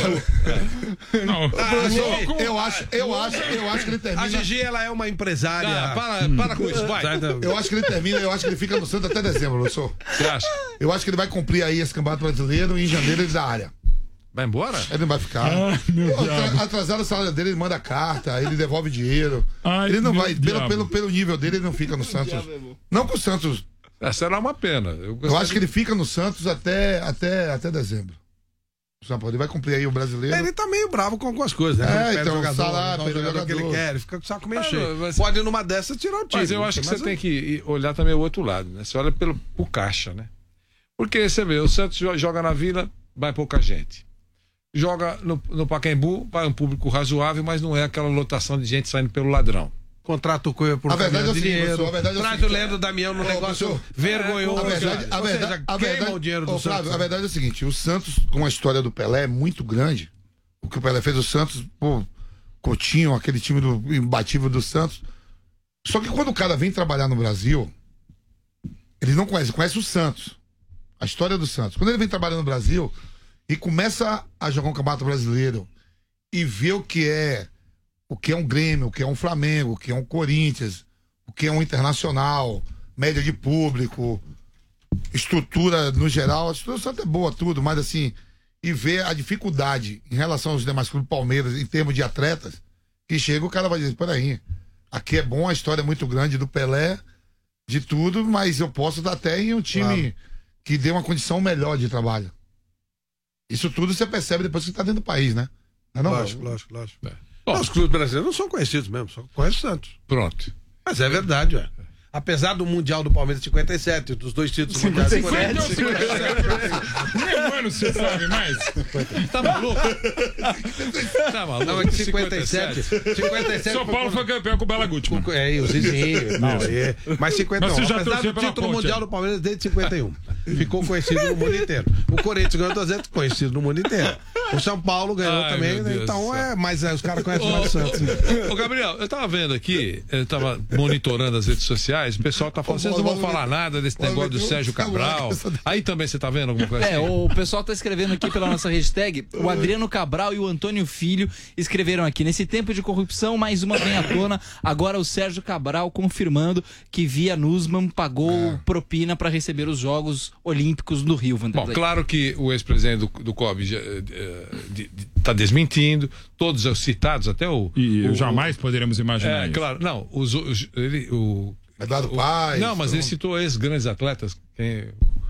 Não. Eu, eu acho, eu acho, eu acho que ele termina. A Gigi, ela é uma empresária. Ah, para, para com isso, vai. Eu acho que ele termina, eu acho que ele fica no Santos até dezembro, não sou? Você acha? Eu acho que ele vai cumprir aí esse campeonato brasileiro e em janeiro ele da área. Vai embora? Ele não vai ficar. Ai, meu Atra- atrasado o salário dele, ele manda carta, ele devolve dinheiro. Ai, ele não meu vai, pelo, diabo. pelo, pelo nível dele, ele não fica no Santos. Não que o Santos. Essa era uma pena. Eu, Eu acho que ele fica no Santos até, até, até dezembro. O São Paulo, ele vai cumprir aí o brasileiro. Ele tá meio bravo com algumas coisas, né? É, Ele perde então, o jogador, salário, não dá o perde o jogador que ele jogador. quer, ele fica com o saco meio Ah, cheio. mas- Pode numa dessas tirar o time. Mas eu acho que Mas você tem que ir- olhar também o outro lado, né? Você olha pelo pro caixa, né? Porque você vê, o Santos jo- joga na Vila, vai pouca gente. Joga no, no Pacaembu, vai um público razoável, mas não é aquela lotação de gente saindo pelo ladrão. Contrata o Coelho por A verdade é o de seguinte, dinheiro, professor, a verdade é o traz o seguinte, Leandro Damião no Ô, negócio professor, vergonhoso. A verdade, a Ou verdade, seja, a queima verdade, o dinheiro do Ô, Flávio, Santos. a verdade é o seguinte, o Santos, com a história do Pelé, é muito grande. O que o Pelé fez, o Santos, pô, Coutinho, aquele time do, imbatível do Santos. Só que quando o cara vem trabalhar no Brasil, ele não conhece, conhece o Santos. A história do Santos. Quando ele vem trabalhar no Brasil e começa a jogar um campeonato brasileiro e vê o que é o que é um Grêmio, o que é um Flamengo, o que é um Corinthians, o que é um Internacional, média de público, estrutura no geral, a estrutura do Santos é boa, tudo, mas assim, e ver a dificuldade em relação aos demais clubes Palmeiras, em termos de atletas, que chega o cara vai dizer, peraí, aqui é bom, a história é muito grande do Pelé, de tudo, mas eu posso dar até em um time Claro. que dê uma condição melhor de trabalho. Isso tudo você percebe depois que você tá dentro do país, né? Não é não? Lógico, lógico, lógico. Não, os clubes brasileiros não são conhecidos mesmo, só conhece o Santos. Pronto. Mas é verdade, ué. Apesar do Mundial do Palmeiras de cinquenta e sete, dos dois títulos mundiais de cinquenta e sete. Nem mano, você sabe mais. Tá maluco? Tá maluco? Não, é que cinquenta e sete. cinquenta e sete São Paulo foi campeão com o Bela Gutmann. É, e o Zizinho. Não, é, mas cinquenta e um. Mas você já Apesar torceu do pela título Ponte, mundial é? do Palmeiras desde cinquenta e um. Ficou conhecido no mundo inteiro. O Corinthians ganhou duzentos, conhecido no mundo inteiro. O São Paulo ganhou Ai, também, meu Deus então do céu. é, mas é, os caras conhecem mais o Santos. né? Ô, Gabriel, eu tava vendo aqui, eu tava monitorando as redes sociais, o pessoal tá falando, vocês não vão falar nada desse negócio do Sérgio Cabral. Aí também você tá vendo alguma coisa É, assim? o pessoal tá escrevendo aqui pela nossa hashtag, o Adriano Cabral e o Antônio Filho escreveram aqui, nesse tempo de corrupção, mais uma vem à tona, agora o Sérgio Cabral confirmando que via Nussmann pagou propina para receber os Jogos Olímpicos do Rio, Vanderlei. Bom, claro que o ex-presidente do, do C O B já, eh, eh, de- de- tá desmentindo, todos os citados, até o... E o, jamais poderíamos imaginar É, isso. claro, não, os, os- ele, o... Eduardo o- Paes, Não, mas ele todo- citou ex-grandes atletas, quem,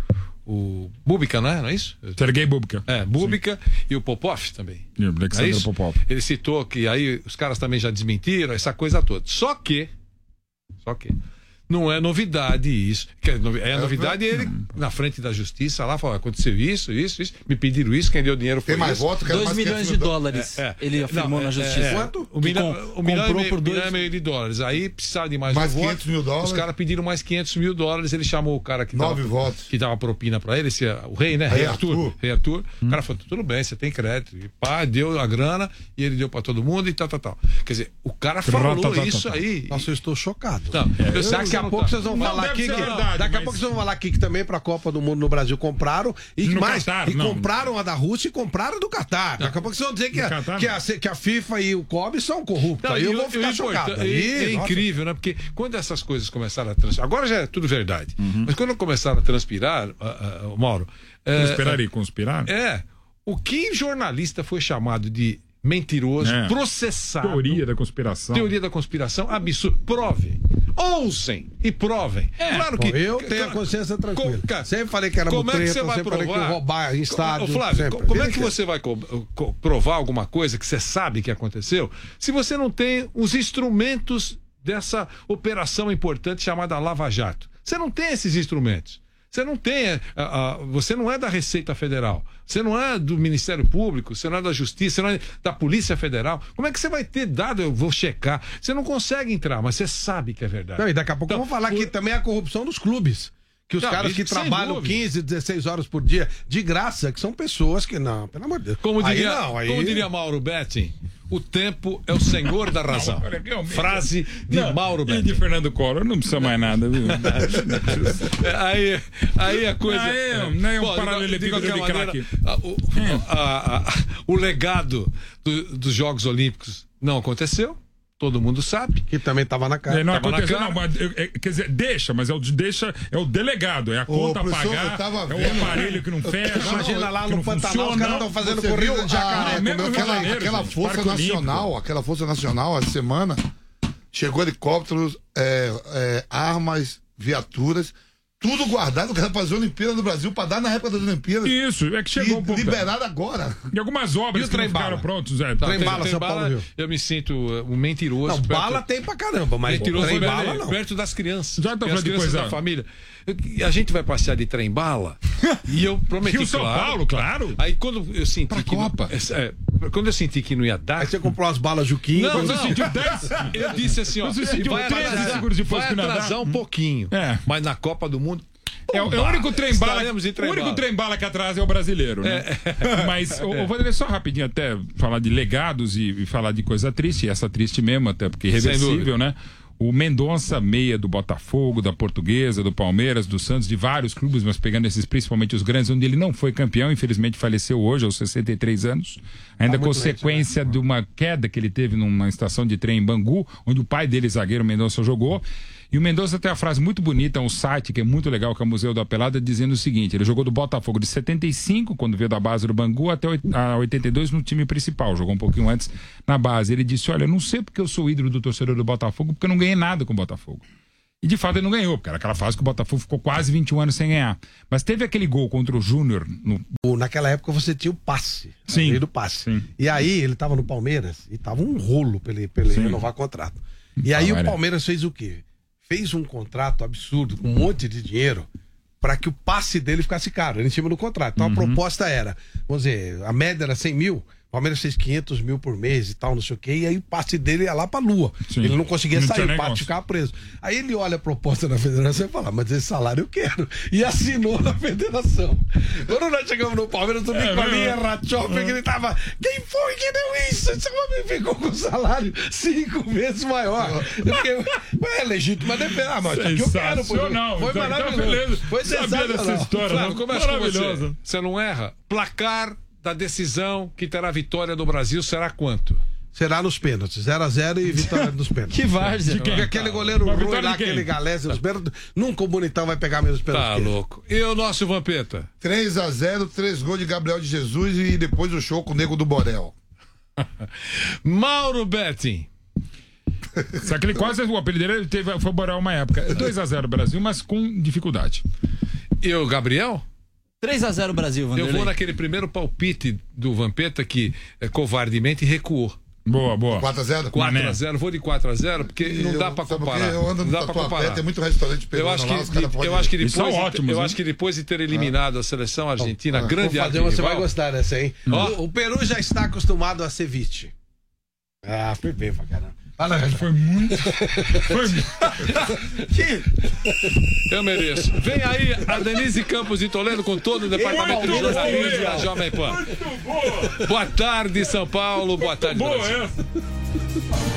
o Búbica, não é? Não é isso? Sergei Bubka. É, Búbica e o Popov também. E o É Alexander isso? Popov. Ele citou que aí os caras também já desmentiram essa coisa toda. Só que, só que, não é novidade isso. Quer dizer, É novidade ele na frente da justiça lá falou: aconteceu isso, isso, isso, me pediram isso, quem deu dinheiro foi Tem mais isso. voto, quero dois mais milhões quinhentos de mil dólares, É, é. ele afirmou Não, na é, justiça. é, Quanto? O milhão, Com- o milhão, comprou e meio, por dois- milhão e meio de dólares. Aí precisava de mais, Mais um voto. quinhentos mil dólares. Os caras pediram mais quinhentos mil dólares. Ele chamou o cara que Nove dava, votos. que dava propina pra ele, esse, o rei, né? Rei Rei Arthur. Arthur. Rei Arthur. O cara falou: tudo bem, você tem crédito. E pá, deu a grana e ele deu pra todo mundo e tal, tal, tal. Quer dizer, o cara falou Tá, isso tá, tá, tá. aí. Nossa, eu estou chocado. Não, eu sei que Daqui você a não pouco tá- vocês vão Não falar deve aqui ser que, verdade, daqui a mas- pouco vocês vão falar aqui que também para a Copa do Mundo no Brasil compraram e No mais Catar, e não. compraram a da Rússia e compraram a do Catar. Daqui a pouco vocês vão dizer que, No a, Catar, que, não. a, que a FIFA e o C O B são corruptos. Não, Aí eu e vou o- ficar o chocado. importante- Aí, É, é nossa. incrível, né? Porque quando essas coisas começaram a transpirar, agora já é tudo verdade, mas quando começaram a transpirar, ah, ah, Mauro, é, Conspirar e conspirar? é, o que jornalista foi chamado de mentiroso, É. processado, Teoria da conspiração. teoria da conspiração, absurdo, provem, ousem e provem. Claro que Bom, eu tenho a consciência tranquila. Co- cara, Sempre falei que era como é que mutreta, você vai sempre falei que provar? roubar em estádio. Ô, Flávio, sempre. co- como é Vida que você vai co- co- provar alguma coisa que você sabe que aconteceu se você não tem os instrumentos dessa operação importante chamada Lava Jato? Você não tem esses instrumentos. Você não tem, ah, ah, você não é da Receita Federal, você não é do Ministério Público, você não é da Justiça, você não é da Polícia Federal. Como é que você vai ter dado? Eu vou checar. Você não consegue entrar, mas você sabe que é verdade. Não, e daqui a pouco Então, vamos falar por- que também é a corrupção dos clubes. Que os Não, caras isso que sem trabalham dúvida. quinze, dezesseis horas por dia de graça, que são pessoas que não, pelo amor de Deus. Como Aí diria, não, aí... como diria Mauro Betting, o tempo é o senhor da razão. Não, olha, realmente- Frase de Não, Mauro E Betting. de Fernando Collor, não precisa mais nada, viu? É, Aí, aí a coisa. Aí é- não é um Bom, paralelepípedo de qualquer de maneira, craque. a- o, a- a- o legado do- dos Jogos Olímpicos não aconteceu. todo mundo sabe. Que também estava na cara. É, não Tava na aconteceu, cara. não, mas, é, quer dizer, deixa, mas é o de- deixa, é o delegado, é a Ô, conta a professor, pagar, eu tava é o vendo. aparelho que não fecha. Imagina lá que no não Pantanal, funciona. os caras estão fazendo Você corrida viu de jacaré. a- mesmo como Rio de aquela, Janeiro, aquela gente, Força Parque Nacional, Olímpico. aquela Força Nacional, essa semana, chegou helicópteros, é, é, armas, viaturas, tudo guardado, que era fazer a Olimpíada do Brasil, para dar na época das Olimpíadas. Isso, é que chegou e um pouco. liberado agora. E algumas obras E o que não trem ficaram bala? prontos, Zé. Tá, Trem tem- bala, tem São Paulo, bala, Rio. eu me sinto uh, um mentiroso. Não, perto- bala tem pra caramba, mas Mentiroso trem perto- bala não. perto das crianças. Já tô E falando as de crianças coisa- da família. Eu- A gente vai passear de trem bala e eu prometi, Rio São claro. Paulo, claro. Aí quando eu senti Pra que Copa. Não, é, quando eu senti que não ia dar. Aí você comprou umas balas Juquinha. Não, Você não. sentiu dez? Eu disse assim, ó, Você sentiu vai treze atrasar, segundos depois vai que não ia dar? atrasar um pouquinho. É. Mas na Copa do Mundo É, o- é o único trem bala. Estaremos em O trem único bala. trem bala que atrasa é o brasileiro, né? Mas eu, eu vou ler só rapidinho até falar de legados e, e falar de coisa triste, e essa triste mesmo, até porque Sem irreversível, dúvida. né? O Mendonça, meia do Botafogo, da Portuguesa, do Palmeiras, do Santos, de vários clubes, mas pegando esses principalmente os grandes, onde ele não foi campeão, infelizmente faleceu hoje, aos sessenta e três anos, ainda muito consequência de uma queda que ele teve numa estação de trem em Bangu, onde o pai dele, zagueiro Mendonça, jogou. E o Mendonça tem uma frase muito bonita, um site que é muito legal, que é o Museu da Pelada, dizendo o seguinte: ele jogou do Botafogo de setenta e cinco, quando veio da base do Bangu, até oit- a oitenta e dois no time principal, jogou um pouquinho antes na base. Ele disse: olha, eu não sei porque eu sou ídolo do torcedor do Botafogo, porque eu não ganhei nada com o Botafogo. E de fato ele não ganhou, porque era aquela fase que o Botafogo ficou quase vinte e um anos sem ganhar. Mas teve aquele gol contra o Júnior no. O- Naquela época você tinha o passe. Sim. a lei do passe. Sim. E aí ele tava no Palmeiras e tava um rolo pra ele, pra ele Sim. renovar contrato. E aí Ah, o era. Palmeiras fez o quê? Fez um contrato absurdo, com um monte de dinheiro, para que o passe dele ficasse caro, ele em cima do contrato. Então Uhum. a proposta era, vamos dizer, a média era cem mil, o Palmeiras fez quinhentos mil por mês e tal, não sei o quê, e aí o passe dele ia lá pra lua. Sim. Ele não conseguia Não sair, tinha o passe negócio. ficava preso. Aí ele olha a proposta da federação e fala, mas esse salário eu quero. E assinou na federação. Quando nós chegamos no Palmeiras, o É, Nicolinha mesmo. Ratchop gritava, quem foi que deu isso? Esse homem ficou com o salário cinco vezes maior. Eu fiquei, mas é legítima defesa. Ah, mas tá que eu quero. pô. Sensacional. Foi Então, maravilhoso. beleza. Foi Sabia sensacional. dessa história, Flávio, não? começa com você. Maravilhoso. Você não erra. Placar da decisão que terá a vitória do Brasil será quanto? Será nos pênaltis, zero a zero e vitória dos pênaltis. Que várzea. Porque aquele goleiro Mas ruim vitória lá, de quem? aquele Galés, os pênaltis, nunca o Bonitão vai pegar menos pênaltis. Tá que ele. louco. E o nosso Vampeta? três a zero, três gols de Gabriel de Jesus e depois o show com o Nego do Borel. Mauro Betting. Só que ele quase, o apelido dele teve, foi Borel uma época. dois a zero Brasil, mas com dificuldade. E o Gabriel? três a zero Brasil, Vanderlei. Eu vou naquele primeiro palpite do Vampeta que é, covardemente recuou. Boa, boa. quatro a zero? quatro a zero, vou de quatro a zero, porque não dá pra Sabe por quê? comparar. Eu ando Não no dá pra Tatuapé, comparar. tem muito restaurante Eu peruano acho que, lá, os caras de- podem- eu acho que Eles depois, são de- ótimos, eu né? acho que depois de ter eliminado a seleção argentina, Ah, grande vou fazer uma, você vai arquirrival, gostar dessa, hein? Ó. O, o Peru já está acostumado a ceviche. Ah, foi bem pra caramba. Fala, Foi muito. Foi eu mereço. Vem aí a Denise Campos de Toledo com todo o departamento de Muito jornalismo boa. da Jovem Pan. muito boa. Boa tarde, São Paulo. Boa tarde, Boa Brasil. essa.